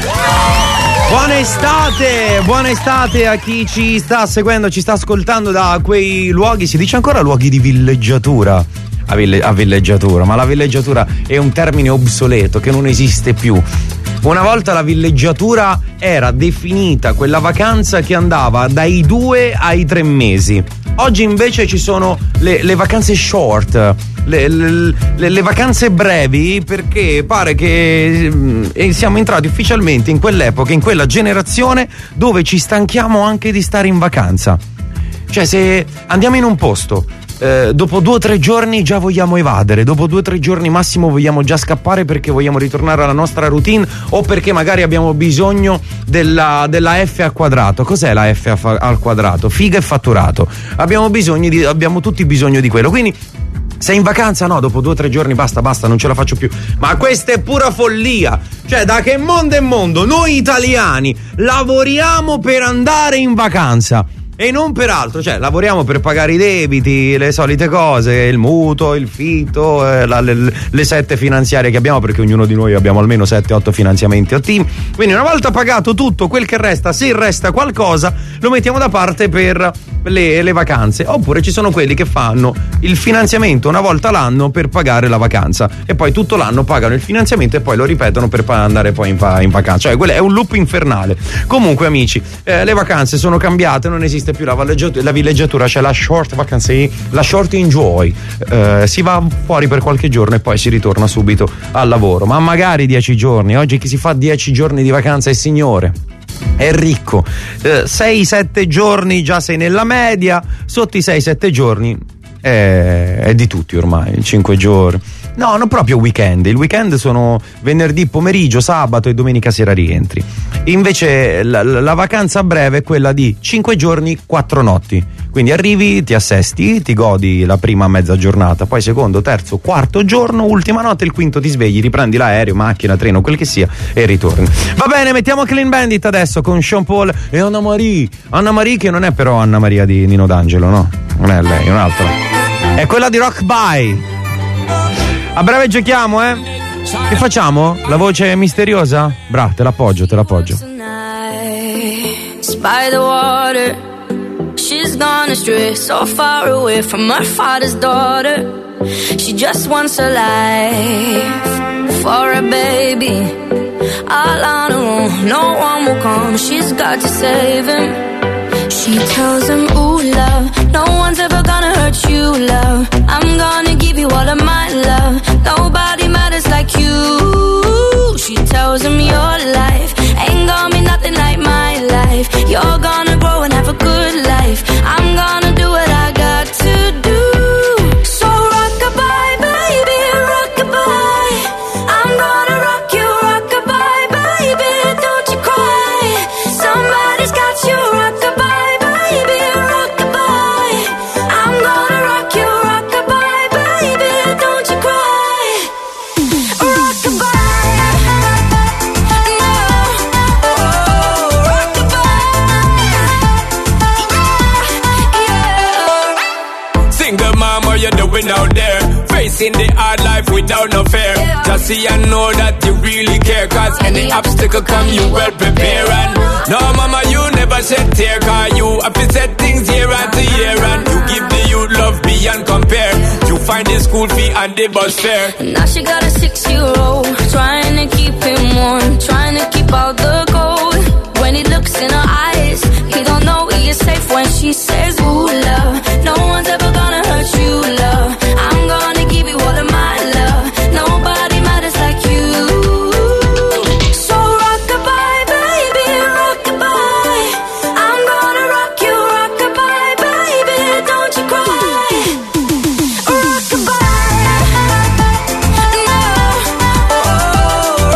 Speaker 5: Buona estate, buona estate a chi ci sta seguendo, ci sta ascoltando da quei luoghi, si dice ancora luoghi di villeggiatura. A, ville, a villeggiatura, ma la villeggiatura è un termine obsoleto che non esiste più. Una volta la villeggiatura era definita quella vacanza che andava dai due ai tre mesi. Oggi invece ci sono le, le vacanze short, le, le, le, le vacanze brevi, perché pare che eh, siamo entrati ufficialmente in quell'epoca, in quella generazione dove ci stanchiamo anche di stare in vacanza. Cioè, se andiamo in un posto, Eh, dopo due o tre giorni già vogliamo evadere, dopo due o tre giorni massimo vogliamo già scappare perché vogliamo ritornare alla nostra routine, o perché magari abbiamo bisogno della, della F al quadrato. Cos'è la F al quadrato? Figa e fatturato. Abbiamo bisogno di, abbiamo tutti bisogno di quello. Quindi sei in vacanza? No, dopo due o tre giorni basta, basta, non ce la faccio più. Ma questa è pura follia. Cioè, da che mondo è mondo? Noi italiani lavoriamo per andare in vacanza e non per altro, cioè lavoriamo per pagare i debiti, le solite cose, il mutuo, il fitto, eh, la, le, le sette finanziarie che abbiamo, perché ognuno di noi abbiamo almeno sette otto finanziamenti a team. Quindi una volta pagato tutto quel che resta, se resta qualcosa lo mettiamo da parte per le, le vacanze. Oppure ci sono quelli che fanno il finanziamento una volta l'anno per pagare la vacanza e poi tutto l'anno pagano il finanziamento e poi lo ripetono per andare poi in, in vacanza. Cioè quello è un loop infernale. Comunque amici, eh, le vacanze sono cambiate, non esiste più la villeggiatura, la villeggiatura, c'è la short vacancy, la short enjoy, eh, si va fuori per qualche giorno e poi si ritorna subito al lavoro, ma magari dieci giorni. Oggi chi si fa dieci giorni di vacanza è signore, è ricco. sei sette giorni già sei nella media, sotto i sei sette giorni è, è di tutti ormai, cinque giorni. No, non proprio weekend. Il weekend sono venerdì pomeriggio, sabato e domenica sera rientri. Invece la, la vacanza breve è quella di cinque giorni, quattro notti. Quindi arrivi, ti assesti, ti godi la prima mezza giornata, poi secondo, terzo, quarto giorno, ultima notte, il quinto ti svegli, riprendi l'aereo, macchina, treno, quel che sia e ritorni. Va bene, mettiamo Clean Bandit adesso con Sean Paul e Anna Marie. Anna Marie che non è però Anna Maria di Nino D'Angelo, no? Non è lei, è un'altra. È quella di Rock By. A breve giochiamo, eh? Che facciamo? La voce misteriosa? Bra, te l'appoggio, te l'appoggio.
Speaker 4: By the water, she's gone astray, so far away from her father's daughter. She just wants a life for a baby, all on her own, no one will come, she's got to save him. She tells him, ooh, love, no one's ever gonna hurt you, love. I'm gonna give you all of my love. Nobody matters like you. She tells him, your life ain't gonna be nothing like my life. You're gonna grow and have a good life. I'm gonna do what I got to do. So rock-a-bye, baby, rock-a-bye. I'm gonna rock you, rock-a-bye, baby, don't you cry. Somebody's got you, rock-a-bye.
Speaker 13: Out there, facing the hard life without no fear. Yeah. Just see and know that you really care, cause any obstacle come you well prepare. And no mama, you never shed tear, cause you have to set things year after year. And you give the youth love beyond compare. You find the school fee and the bus fare.
Speaker 4: Now she got a six-year-old, trying to keep him warm, trying to keep out the cold. When he looks in her eyes, he don't know he is safe when she says, ooh, love, no one's ever gonna hurt you, love. I'm gonna give you all of my love. Nobody matters like you. So rock-a-bye, baby, rock-a-bye. I'm gonna rock you, rock-a-bye, baby, don't you cry. Rock-a-bye, no, oh,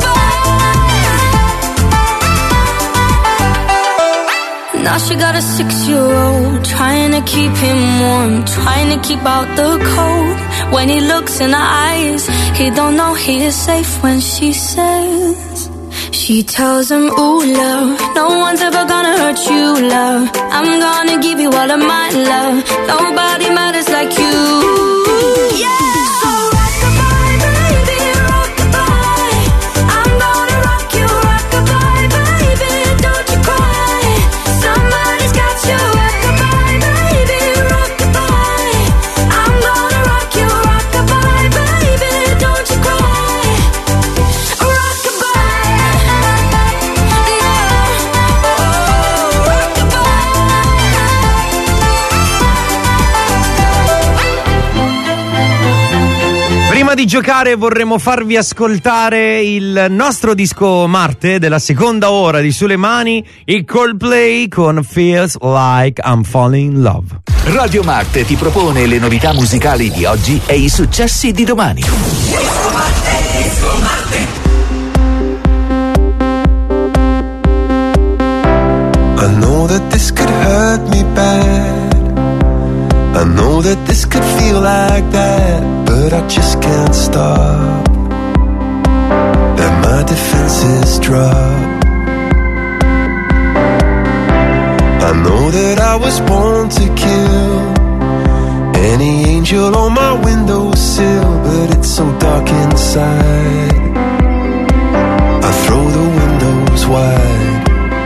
Speaker 4: rock-a-bye. Now she got a six-year-old, trying to keep him warm, trying to keep out the cold. When he looks in her eyes, he don't know he is safe when she says. She tells him, ooh, love, no one's ever gonna hurt you, love. I'm gonna give you all of my love. Nobody matters like you. Yeah.
Speaker 5: Di giocare vorremmo farvi ascoltare il nostro disco Marte della seconda ora di Sulle Mani, il Coldplay con Feels Like I'm Falling in Love.
Speaker 1: Radio Marte ti propone le novità musicali di oggi e i successi di domani.
Speaker 2: Disco Marte, Disco Marte.
Speaker 12: I know that this could hurt me bad. I know that this could feel like that, but I just can't stop. And my defenses drop. I know that I was born to kill any angel on my windowsill, but it's so dark inside. I throw the windows wide.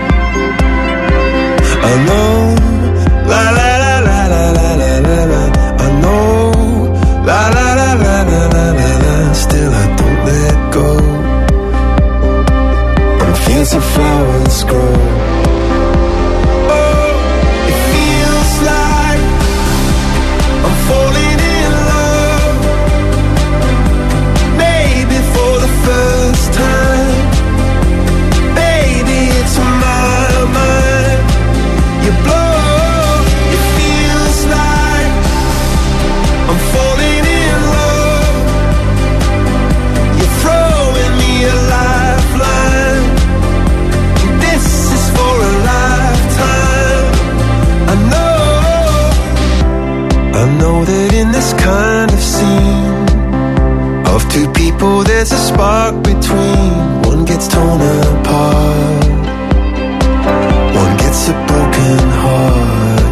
Speaker 12: I know, la la la la la la la la la. I know, la la la la la la la la. Still I don't let go. I'm fields of flowers grow. Oh, it feels like I'm falling in love. Maybe for the
Speaker 14: I know that in this kind of scene of two people there's a spark between. One gets torn apart, one gets a broken heart.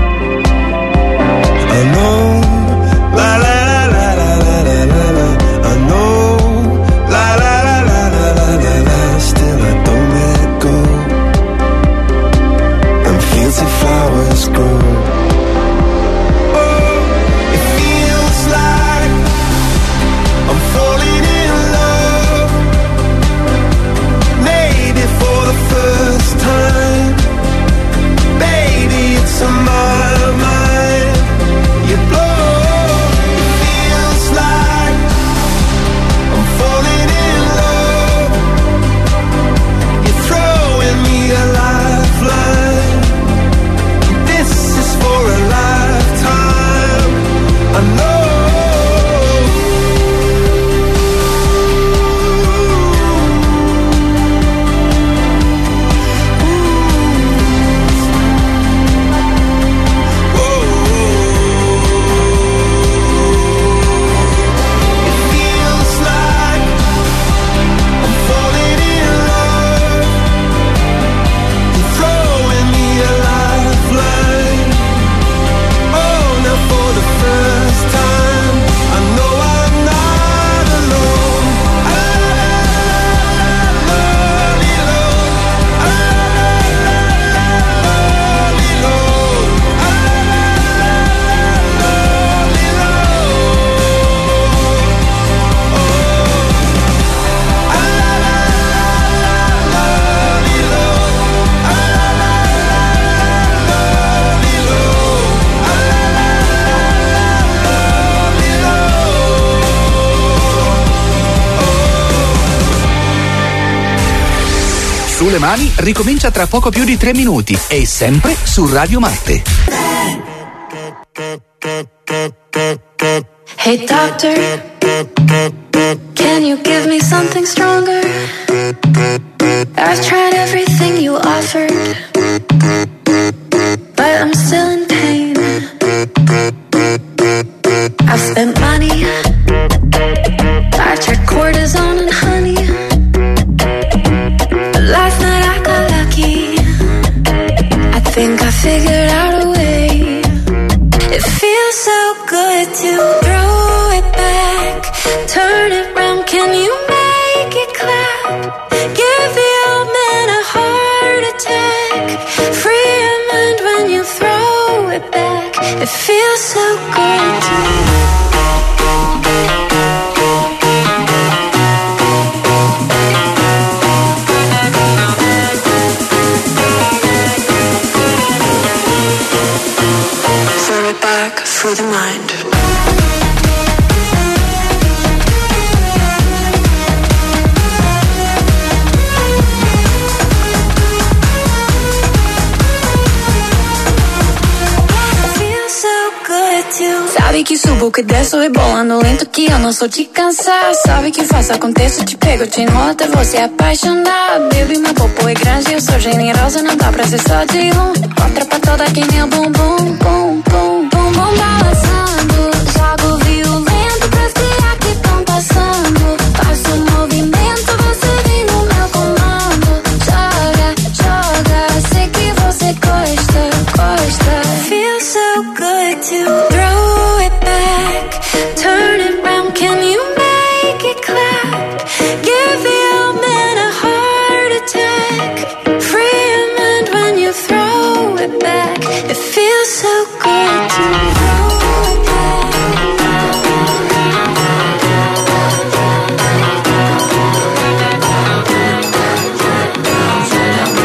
Speaker 14: I know, la la la la la la la la la. I know, la la la la la la la la. Still I don't let go. And fields of flowers grow.
Speaker 1: Sulle mani ricomincia tra poco più di tre minuti e sempre su Radio Marte.
Speaker 4: Hey doctor, can you give me something stronger? I've tried everything you offered, but I'm still in pain. I've spent money, I tried cortisone and honey. Last night I got lucky, I think I figured out a way. It feels so good to throw it back, turn it round, can you make it clap? Give the old man a heart attack, free your mind when you throw it back. It feels so good to through the mind. Sabe que subo, que desço, rebolando lento, que eu não sou de cansar. Sabe que faço aconteço, te pego, te enrolo até você apaixonar. Baby, meu popô é grande, eu sou generosa, não dá pra ser só de um. Outra pra toda que nem o bumbum, bum, bum, bum, bum, balançando. Jogo violento pra espiar que tão passando. Faço movimento, você vem no meu comando. Joga, joga, sei que você gosta, gosta. Feels so good to throw it back, turn it round, can you make it clap? Give the old man a heart attack, free your mind when you throw it back. It feels so good to throw it back.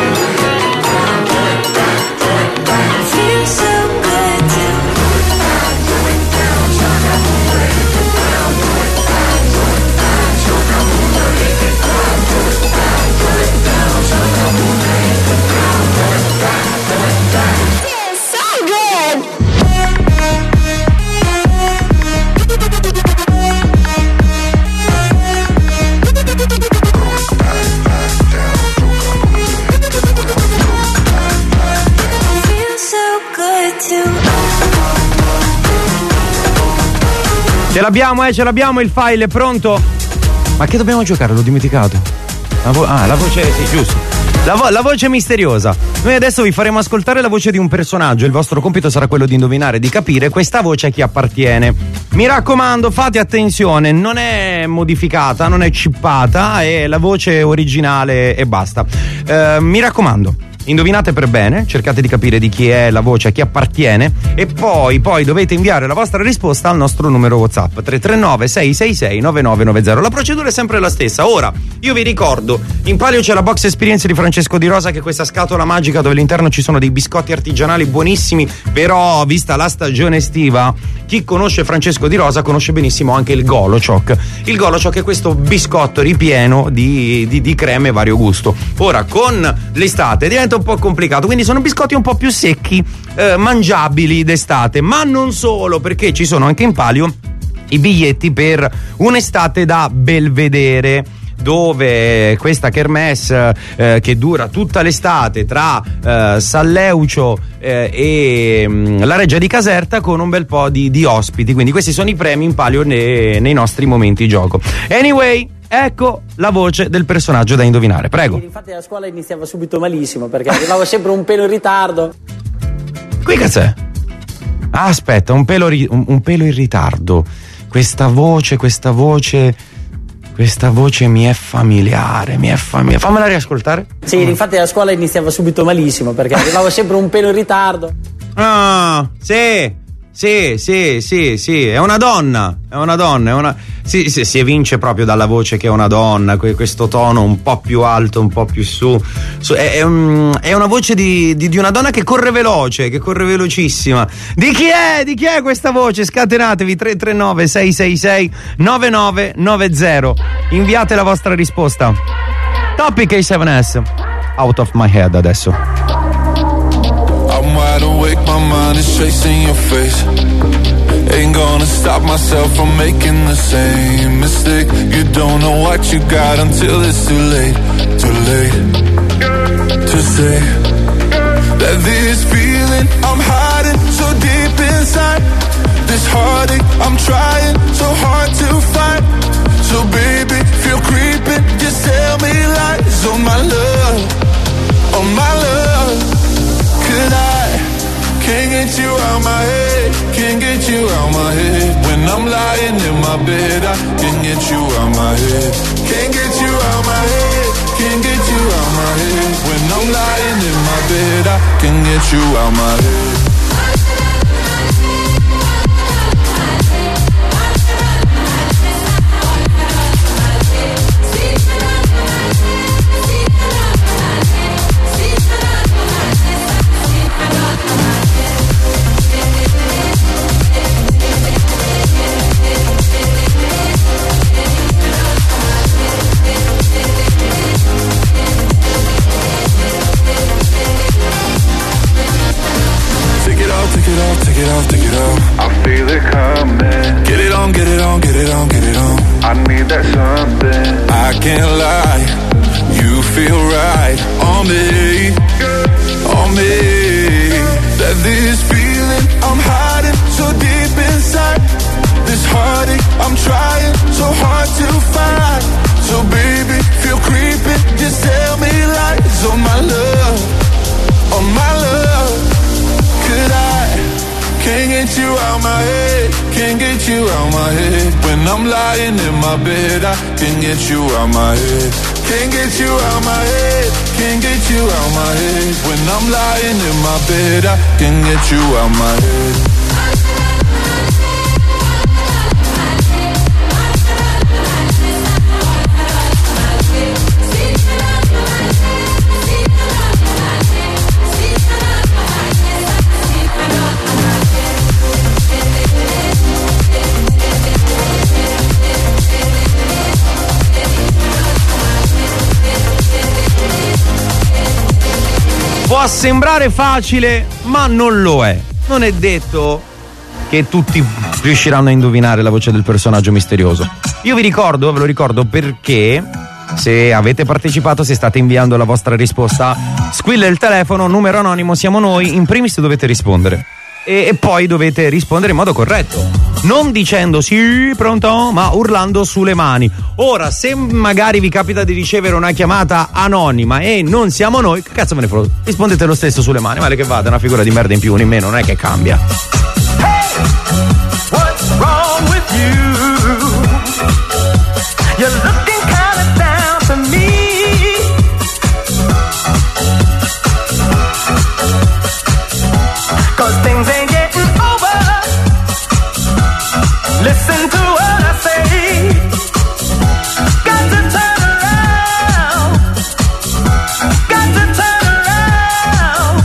Speaker 4: Feels so good to
Speaker 5: Ce l'abbiamo, eh, ce l'abbiamo, il file è pronto. Ma che dobbiamo giocare? L'ho dimenticato. La vo- ah, la voce, sì, giusto. La, vo- la voce misteriosa. Noi adesso vi faremo ascoltare la voce di un personaggio. Il vostro compito sarà quello di indovinare, di capire questa voce a chi appartiene. Mi raccomando, fate attenzione, non è modificata, non è chippata, è la voce originale e basta. Eh, mi raccomando, indovinate per bene, cercate di capire di chi è la voce, a chi appartiene, e poi poi dovete inviare la vostra risposta al nostro numero WhatsApp tre tre nove sei sei sei nove nove nove zero. La procedura è sempre la stessa. Ora, io vi ricordo, in palio c'è la box experience di Francesco Di Rosa, che è questa scatola magica dove all'interno ci sono dei biscotti artigianali buonissimi, però vista la stagione estiva, chi conosce Francesco Di Rosa conosce benissimo anche il Golochok. Il Golochok è questo biscotto ripieno di, di, di creme vario gusto. Ora, con l'estate diventa un po' complicato, quindi sono biscotti un po' più secchi, eh, mangiabili d'estate, ma non solo, perché ci sono anche in palio i biglietti per un'estate da Belvedere, dove questa kermesse eh, che dura tutta l'estate tra eh, Salleucio eh, e mh, la Reggia di Caserta, con un bel po' di, di ospiti. Quindi questi sono i premi in palio ne, nei nostri momenti gioco. Anyway, ecco la voce del personaggio da indovinare, prego.
Speaker 15: Infatti la scuola iniziava subito malissimo, perché arrivavo sempre un pelo in ritardo.
Speaker 5: Qui caz'è? Ah, aspetta, un pelo, ri- un, un pelo in ritardo. Questa voce, questa voce, questa voce mi è familiare, mi è familiare. Fammela riascoltare.
Speaker 15: Sì, infatti la scuola iniziava subito malissimo, perché arrivavo sempre un pelo in ritardo.
Speaker 5: Ah, sì. Sì, sì, sì, sì, è una donna, è una donna, è una... Sì, sì, si evince proprio dalla voce che è una donna, questo tono un po' più alto, un po' più su, su è, è, un, è una voce di, di, di una donna che corre veloce, che corre velocissima. Di chi è? Di chi è questa voce? Scatenatevi tre tre nove sei sei sei nove nove nove zero. Inviate la vostra risposta. Topic A sette S. Out of my head adesso.
Speaker 16: I'm wide awake, my mind is chasing your face. Ain't gonna stop myself from making the same mistake. You don't know what you got until it's too late. Too late to say that this feeling I'm hiding so deep inside. This heartache I'm trying so hard to fight. So baby, feel creeping, just tell me lies. Oh my love, oh my love. Could I, can't get you out my head, can't get you out my head. When I'm lying in my bed, I can't get you out my head. Can't get you out my head, can't get you out my head. When I'm lying in my bed, I can't get you out my head. Take it off, take it off. I feel it coming. Get it on, get it on, get it on, get it on. I need that something. I can't lie, you feel right on me, on me. That this feeling I'm hiding so deep inside. This heartache I'm trying so hard to find. So baby, feel creeping, just tell me lies. Oh my love, oh my love. Could I, can't get you out my head, can't get you out my head. When I'm lying in my bed, I can't get you out my head. Can't get you out my head, can't get you out my head. When I'm lying in my bed, I can't get you out my head.
Speaker 5: Può sembrare facile, ma non lo è. Non è detto che tutti riusciranno a indovinare la voce del personaggio misterioso. Io vi ricordo, ve lo ricordo perché se avete partecipato, se state inviando la vostra risposta, squilla il telefono, numero anonimo, siamo noi, in primis dovete rispondere. e, e poi dovete rispondere in modo corretto. Non dicendo sì, pronto, ma urlando sulle mani. Ora, se magari vi capita di ricevere una chiamata anonima e non siamo noi, che cazzo me ne frega? Rispondete lo stesso sulle mani, male che vada, una figura di merda in più, o in meno, non è che cambia.
Speaker 11: Hey, what's wrong with you? You're looking kind of down to me. Cause things ain't getting over. Listen to what I say. Got to turn around. Got to turn around.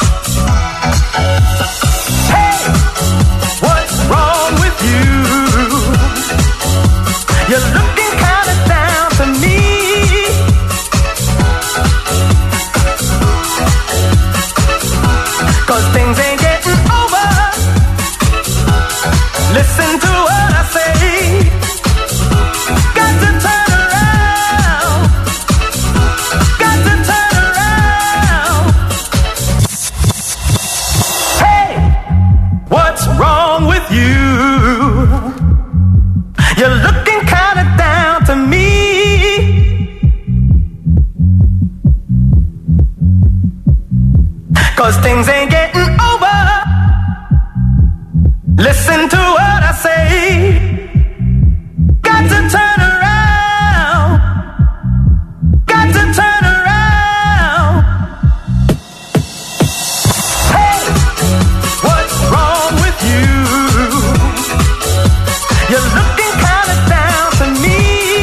Speaker 11: Hey, what's wrong with you? You're looking kind of down to me. Cause things ain't getting over. Listen to what I say. Got to turn around. Got to turn around. Hey, what's wrong with you? You're looking kind of down to me. Cause things ain't getting over. Listen to what I say. Got to turn around. Got to turn around. Hey, what's wrong with you? You're looking kind of down to me.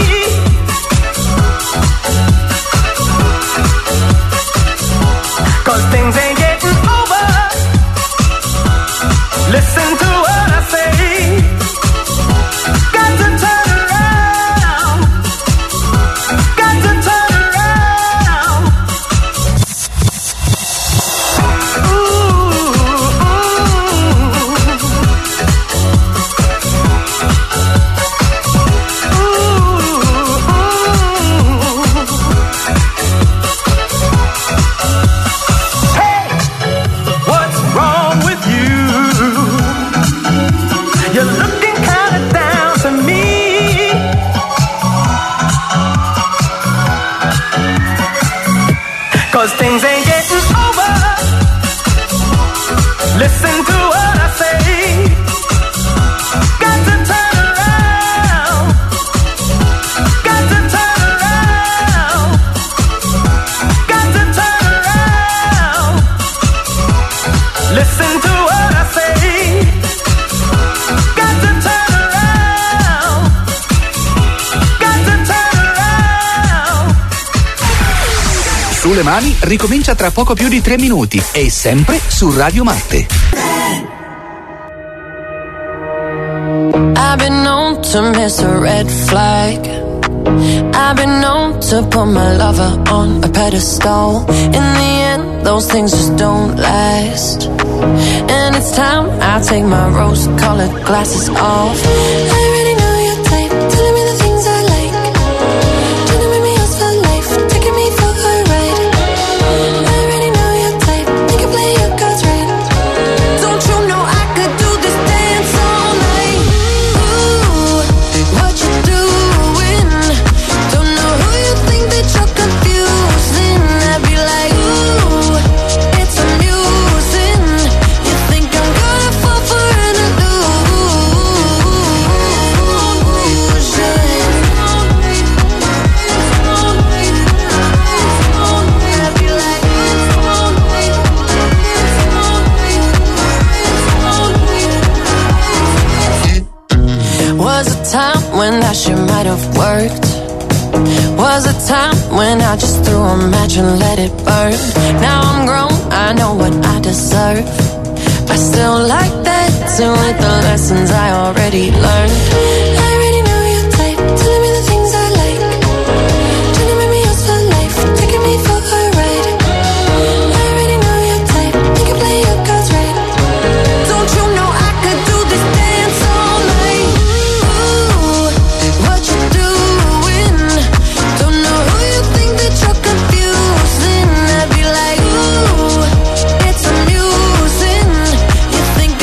Speaker 11: Cause things ain't getting over. Listen to what I say. Got to turn around. Got to turn around. Ooh, Hey, what's wrong with you? You're looking kind of down to me. Cause things ain't getting over. Listen to what I say. Got to turn around. Got to turn around. Got to turn around. Listen to what I say. Got to turn around. Got to turn around.
Speaker 1: Sulle mani ricomincia tra poco più di tre minuti e sempre su Radio Marte.
Speaker 4: I've been known to miss a red flag. I've been known to put my lover on a pedestal. In the end, those things just don't last. And it's time I take my rose-colored glasses off. I already know your type, telling me the things I like. Trying to make me yours for life, taking me for a ride. I already know your type, think you play your cards right. Don't you know I could do this dance all night? Ooh, what you doing? Don't know who you think that you're confusing. I'd be like, ooh, it's amusing. You think I'm gonna fall for an illusion? Was a time when that shit might have worked. Was a time when I just threw a match and let it burn. Now I'm grown, I know what I deserve. I still like that too, with the lessons I already learned. I already know your type, telling me the things I like. Trying to make me yours for life, taking me for a ride. I already know your type, think you play your cards right. Don't you know I could do this dance all night? Ooh, what you doing? Don't know who you think that you're confusing. I'd be like, ooh, it's amusing. You think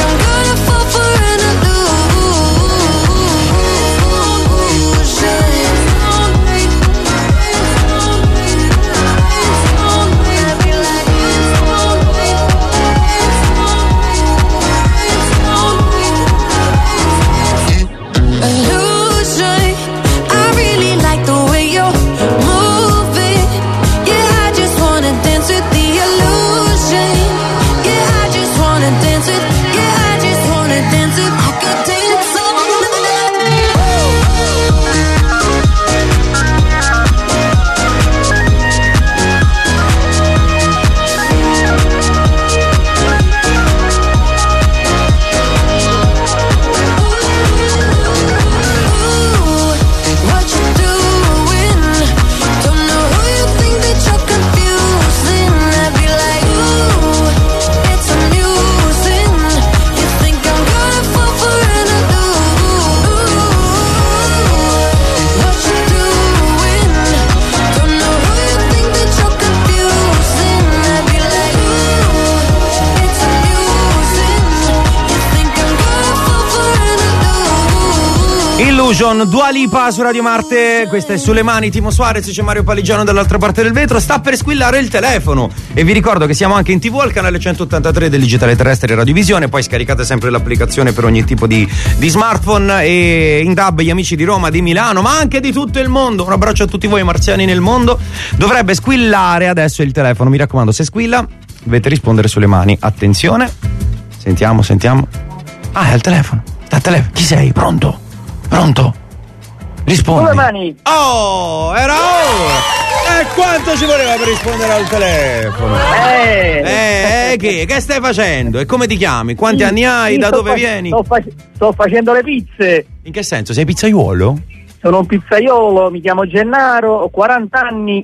Speaker 5: Illusion, Dua Lipa su Radio Marte, questa è Sulle Mani, Timo Suarez, c'è Mario Paligiano dall'altra parte del vetro, sta per squillare il telefono e vi ricordo che siamo anche in tv al canale centottantatré del digitale terrestre Radiovisione, poi scaricate sempre l'applicazione per ogni tipo di, di smartphone e in D A B gli amici di Roma, di Milano, ma anche di tutto il mondo, un abbraccio a tutti voi marziani nel mondo, dovrebbe squillare adesso il telefono, mi raccomando, se squilla dovete rispondere Sulle Mani, attenzione, sentiamo, sentiamo, ah è al telefono, sta al telefono, chi sei? Pronto? Pronto? Rispondi.
Speaker 17: Sulle mani.
Speaker 5: Oh, era ora. E quanto ci voleva per rispondere al telefono?
Speaker 17: Eh,
Speaker 5: eh, eh che, che stai facendo? E come ti chiami? Quanti
Speaker 17: sì,
Speaker 5: anni hai?
Speaker 17: sì,
Speaker 5: Da dove
Speaker 17: fa-
Speaker 5: vieni?
Speaker 17: Sto, fa- sto facendo le pizze.
Speaker 5: In che senso? Sei pizzaiuolo?
Speaker 17: Sono un pizzaiolo, mi chiamo Gennaro, ho quaranta anni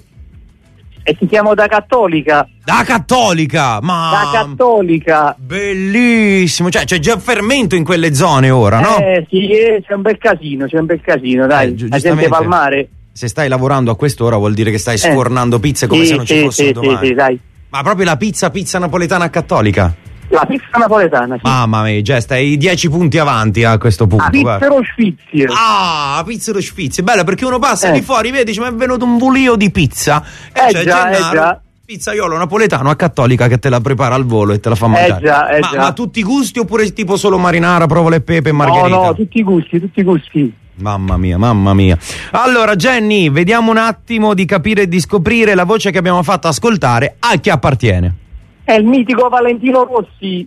Speaker 17: e ti chiamo da Cattolica.
Speaker 5: Da Cattolica, ma
Speaker 17: Da Cattolica.
Speaker 5: bellissimo, cioè c'è già fermento in quelle zone ora, no?
Speaker 17: Eh sì, eh, c'è un bel casino, c'è un bel casino, dai.
Speaker 5: Eh, gi-
Speaker 17: La gente
Speaker 5: giustamente.
Speaker 17: palmare.
Speaker 5: Se stai lavorando a quest'ora vuol dire che stai
Speaker 17: Eh.
Speaker 5: sfornando pizze come
Speaker 17: Sì,
Speaker 5: se non ci
Speaker 17: sì,
Speaker 5: fossero
Speaker 17: sì,
Speaker 5: domani.
Speaker 17: sì, sì, dai.
Speaker 5: Ma proprio la pizza, pizza napoletana Cattolica.
Speaker 17: La pizza napoletana, sì.
Speaker 5: Mamma mia, già stai dieci punti avanti a questo punto.
Speaker 17: Ah,
Speaker 5: guarda.
Speaker 17: pizzero Sfizio.
Speaker 5: Ah, pizza lo Sfizio, bello perché uno passa
Speaker 17: Eh.
Speaker 5: di fuori, vedi, dice, ma è venuto un bulio di pizza. E
Speaker 17: Eh
Speaker 5: c'è
Speaker 17: già, eh
Speaker 5: Gennaro,
Speaker 17: già.
Speaker 5: pizzaiolo napoletano a Cattolica che te la prepara al volo e te la fa mangiare.
Speaker 17: già, eh
Speaker 5: ma,
Speaker 17: già.
Speaker 5: ma tutti i gusti oppure tipo solo marinara, provola e pepe e margherita?
Speaker 17: No, no, tutti i gusti, tutti i gusti.
Speaker 5: Mamma mia, mamma mia. Allora, Jenny, vediamo un attimo di capire e di scoprire la voce che abbiamo fatto ascoltare a chi appartiene.
Speaker 17: È il mitico Valentino Rossi.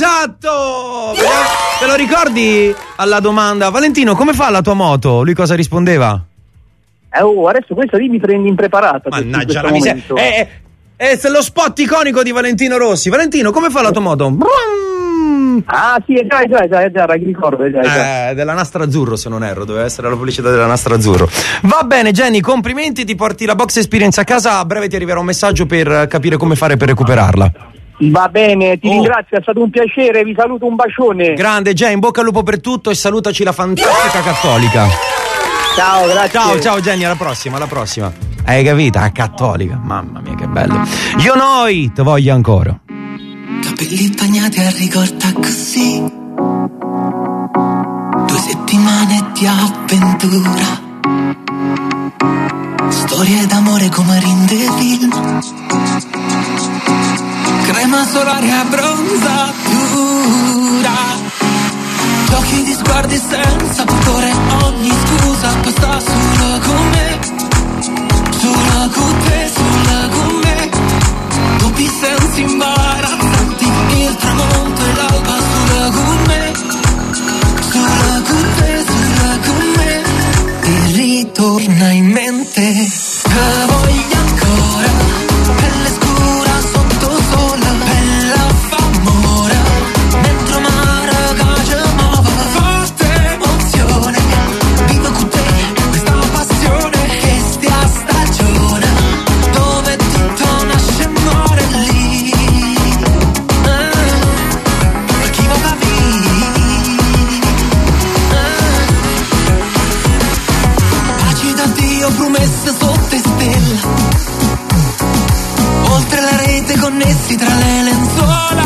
Speaker 5: Esatto! Vediamo- Te lo ricordi alla domanda? Valentino, come fa la tua moto? Lui cosa rispondeva?
Speaker 17: Eh, oh, adesso questo lì mi prendi impreparato.
Speaker 5: Mannaggia la miseria. È, è, è lo spot iconico di Valentino Rossi. Valentino, come fa la tua moto? Brum!
Speaker 17: Ah, sì, è già, è già, è già, è già, mi ricordo, è già, è già.
Speaker 5: Eh, della Nastro Azzurro, se non erro, doveva essere la pubblicità della Nastro Azzurro. Va bene, Jenny, complimenti, ti porti la box experience a casa. A breve ti arriverà un messaggio per capire come fare per recuperarla.
Speaker 17: Va bene, ti
Speaker 5: Oh.
Speaker 17: ringrazio, è stato un piacere, vi saluto, un bacione.
Speaker 5: Grande, Jenny, in bocca al lupo per tutto e salutaci la fantastica Cattolica.
Speaker 17: Ciao, grazie.
Speaker 5: Ciao, ciao Jenny, alla prossima, alla prossima. Hai capito? A Cattolica, mamma mia che bello. Io noi te voglio ancora.
Speaker 11: Capelli bagnati a ricorda così. Due settimane di avventura. Storie d'amore come in the film. Crema solare a bronzatura. Giochi di sguardi senza pudore. Ogni scusa basta solo con me. Solo con te, solo con me. Dubbi senza imbarazzanti. Il tramonto e l'alba solo con me. Solo con te, solo con me. E ritorna in mente. Te voglio ancora. Pelle scura sotto sole. Bella f'amore. Dentro mare che ci muove. Forte emozione. Vivo con te questa passione. Che stia stagione. Dove tutto nasce e muore lì. Per chi lo capì. Paci da Dio promesse sotto stelle. Oltre la rete connessi tra le lenzuola.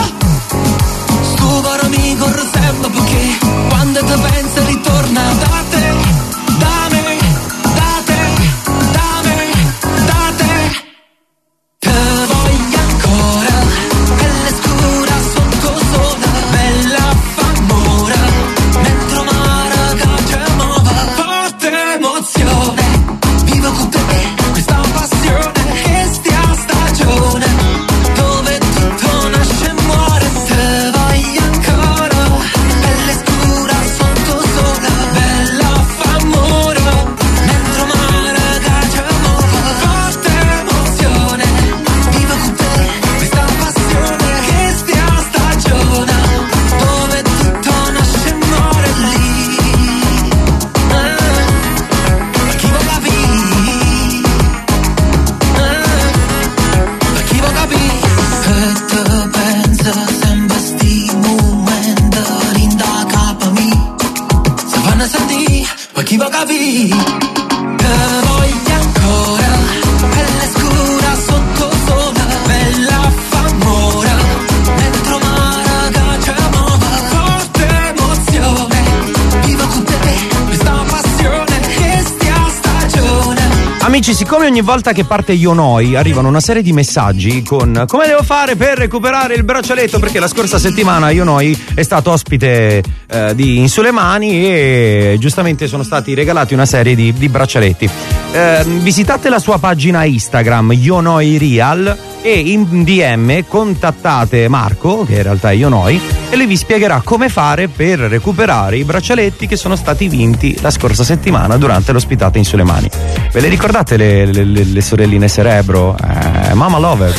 Speaker 11: Stuporo mi corro sempre perché quando ti pensi ritorna da te, da me, da te, da me, da te. Te voglio ancora, pelle scura sotto sole, bella f'amore, dentro mare che ci muove, forte emozione, vivo con te questa passione, che stia stagione, dove tutto nasce e muore. Te voglio ancora, pelle scura sotto sole, bella f'amore, dentro mare che ci muove, forte emozione, vivo con te questa passione, che stia stagione, dove tutto nasce e muore lì. Per chi lo capì. Per chi lo capì. Che te pensa sempre sti momenti rinda capa mi. Se fanno sentire, per chi lo capì. Te voglio ancora, pelle scura sotto sole, bella f'amore, dentro mare che ci muove, forte emozione, vivo con te
Speaker 5: Amici, siccome ogni volta che parte Io Noi arrivano una serie di messaggi con come devo fare per recuperare il braccialetto, perché la scorsa settimana Io Noi è stato ospite eh, di In Sulle Mani e giustamente sono stati regalati una serie di, di braccialetti. Eh, visitate la sua pagina Instagram Io Noi Real e in D M contattate Marco, che in realtà è Io Noi, e lui vi spiegherà come fare per recuperare i braccialetti che sono stati vinti la scorsa settimana durante l'ospitata In Sulle Mani. Ve le ricordate le, le, le, le sorelline Cerebro? Eh, Mama Lover.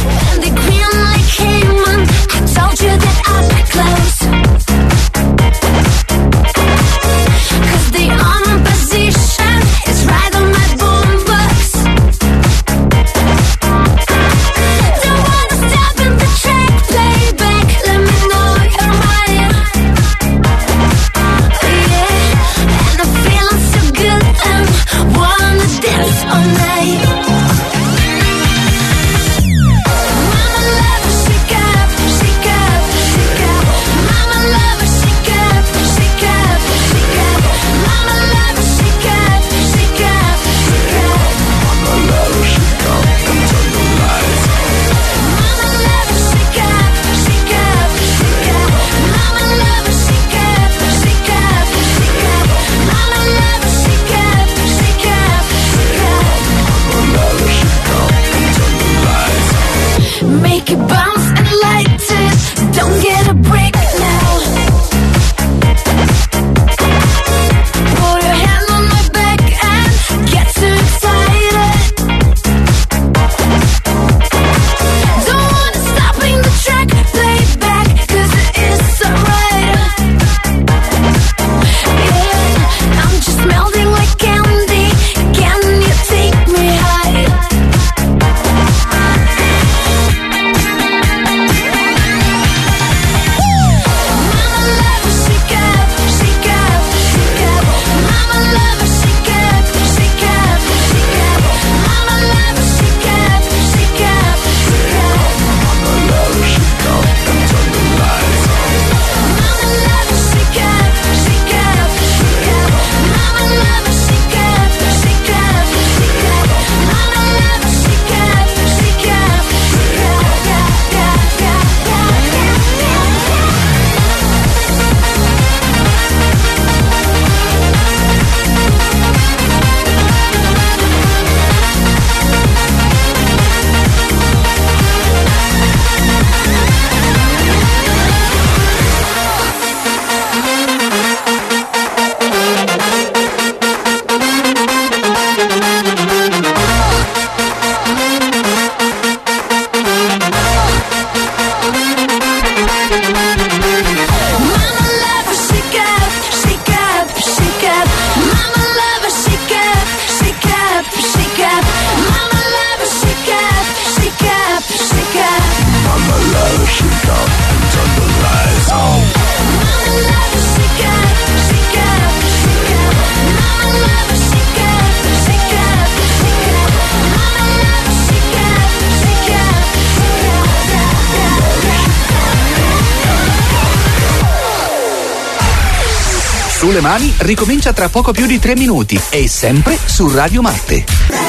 Speaker 1: Sulle Mani ricomincia tra poco più di tre minuti e sempre su Radio Marte.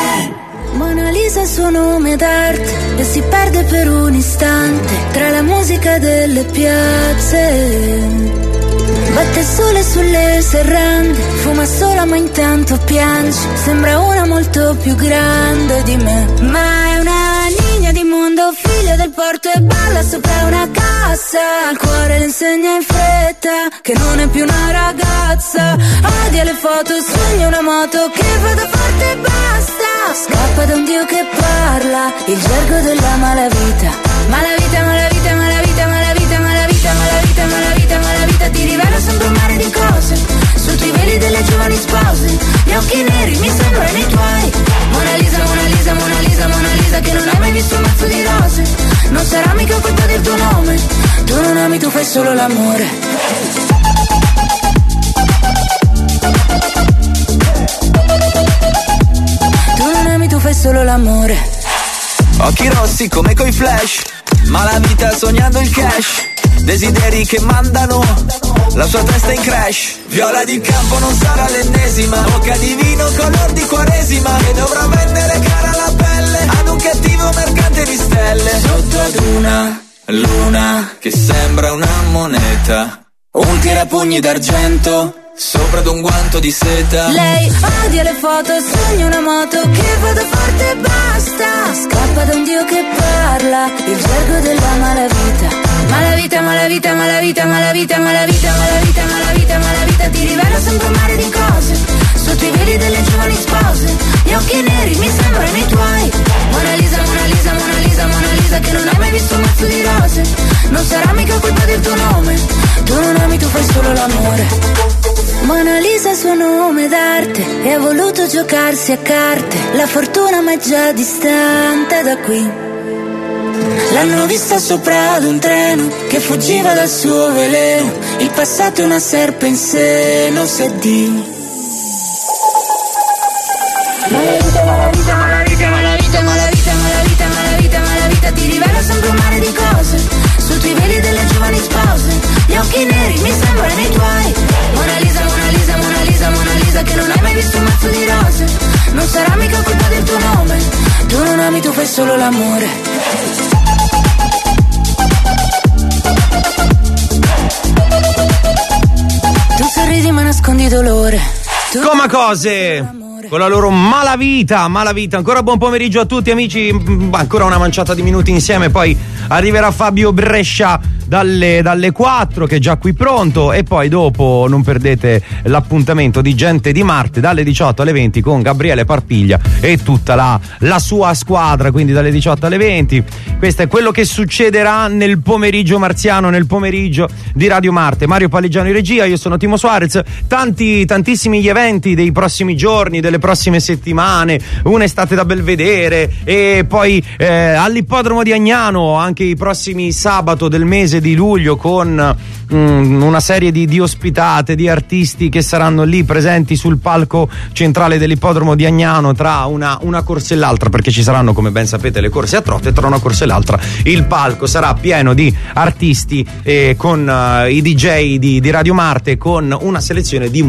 Speaker 4: Mona Lisa è il suo nome d'arte e si perde per un istante tra la musica delle piazze. Batte il sole sulle serrande, fuma sola ma intanto piange. Sembra una molto più grande di me, ma è una niña di mondo, figlia del porto e balla sopra una cassa. Al cuore le insegna in fretta che non è più una ragazza. Odia le foto, sogna una moto che vada forte e basta. Scappa da un dio che parla il gergo della malavita. Malavita, malavita, malavita, malavita, malavita, malavita, malavita, malavita. Ti rivela sempre un mare di cose sotto i veli delle giovani spose. Gli occhi neri mi sembrano i tuoi. Mona Lisa, Mona Lisa, Mona Lisa, Mona Lisa, che non hai mai visto un mazzo di rose. Non sarà mica colpa del tuo nome. Tu non ami, tu fai solo l'amore. Tu non ami, tu fai solo l'amore.
Speaker 18: Occhi rossi come coi flash, ma la vita sognando il cash. desideri che mandano la sua testa in crash. Viola di campo non sarà l'ennesima, bocca di vino color di quaresima, che dovrà vendere cara la pelle ad un cattivo mercante di stelle. Sotto ad una luna che sembra una moneta, un tirapugni d'argento sopra ad un guanto di seta.
Speaker 4: Lei odia le foto, sogna una moto che vada forte e basta. Scappa da un dio che parla, il gergo della malavita. Malavita, malavita, malavita, malavita, malavita, malavita, malavita, malavita. Ti rivela sempre un mare di cose sotto i veli delle giovani spose. Gli occhi neri mi sembrano i tuoi. Mona Lisa, Mona Lisa, Mona Lisa, Mona Lisa, che non hai mai visto un mazzo di rose. Non sarà mica colpa del tuo nome, tu non ami, tu fai solo l'amore. Mona Lisa è suo nome d'arte e ha voluto giocarsi a carte. La fortuna ma è già distante da qui. L'hanno vista sopra ad un treno che fuggiva dal suo veleno. Il passato è una serpe in seno, se di malavita, malavita, malavita, malavita, malavita, malavita, malavita, malavita. Ti rivela sempre un mare di cose sotto i veli delle giovani spose. Gli occhi neri mi sembrano i tuoi. Mona Lisa, Mona Lisa, Mona Lisa, Mona Lisa, che non hai mai visto un mazzo di rose. Non sarà mica colpa del tuo nome, tu non ami, tu fai solo l'amore. Tu sorridi ma nascondi dolore. Tu
Speaker 5: Coma Cose con la loro Malavita, Malavita. Ancora buon pomeriggio a tutti amici, ancora una manciata di minuti insieme, poi arriverà Fabio Brescia dalle, dalle quattro, che è già qui pronto, e poi dopo non perdete l'appuntamento di Gente di Marte dalle diciotto alle venti con Gabriele Parpiglia e tutta la, la sua squadra, quindi dalle diciotto alle venti. Questo è quello che succederà nel pomeriggio marziano, nel pomeriggio di Radio Marte. Mario Palleggiano in regia, io sono Timo Suarez. Tanti, tantissimi gli eventi dei prossimi giorni, delle prossime settimane, un'estate da Belvedere, e poi eh, all'ippodromo di Agnano anche i prossimi sabato del mese di luglio con mm, una serie di, di ospitate, di artisti che saranno lì presenti sul palco centrale dell'ippodromo di Agnano tra una, una corsa e l'altra, perché ci saranno, come ben sapete, le corse a trotte, tra una corsa e l'altra il palco sarà pieno di artisti eh, con uh, i D J di, di Radio Marte, con una selezione di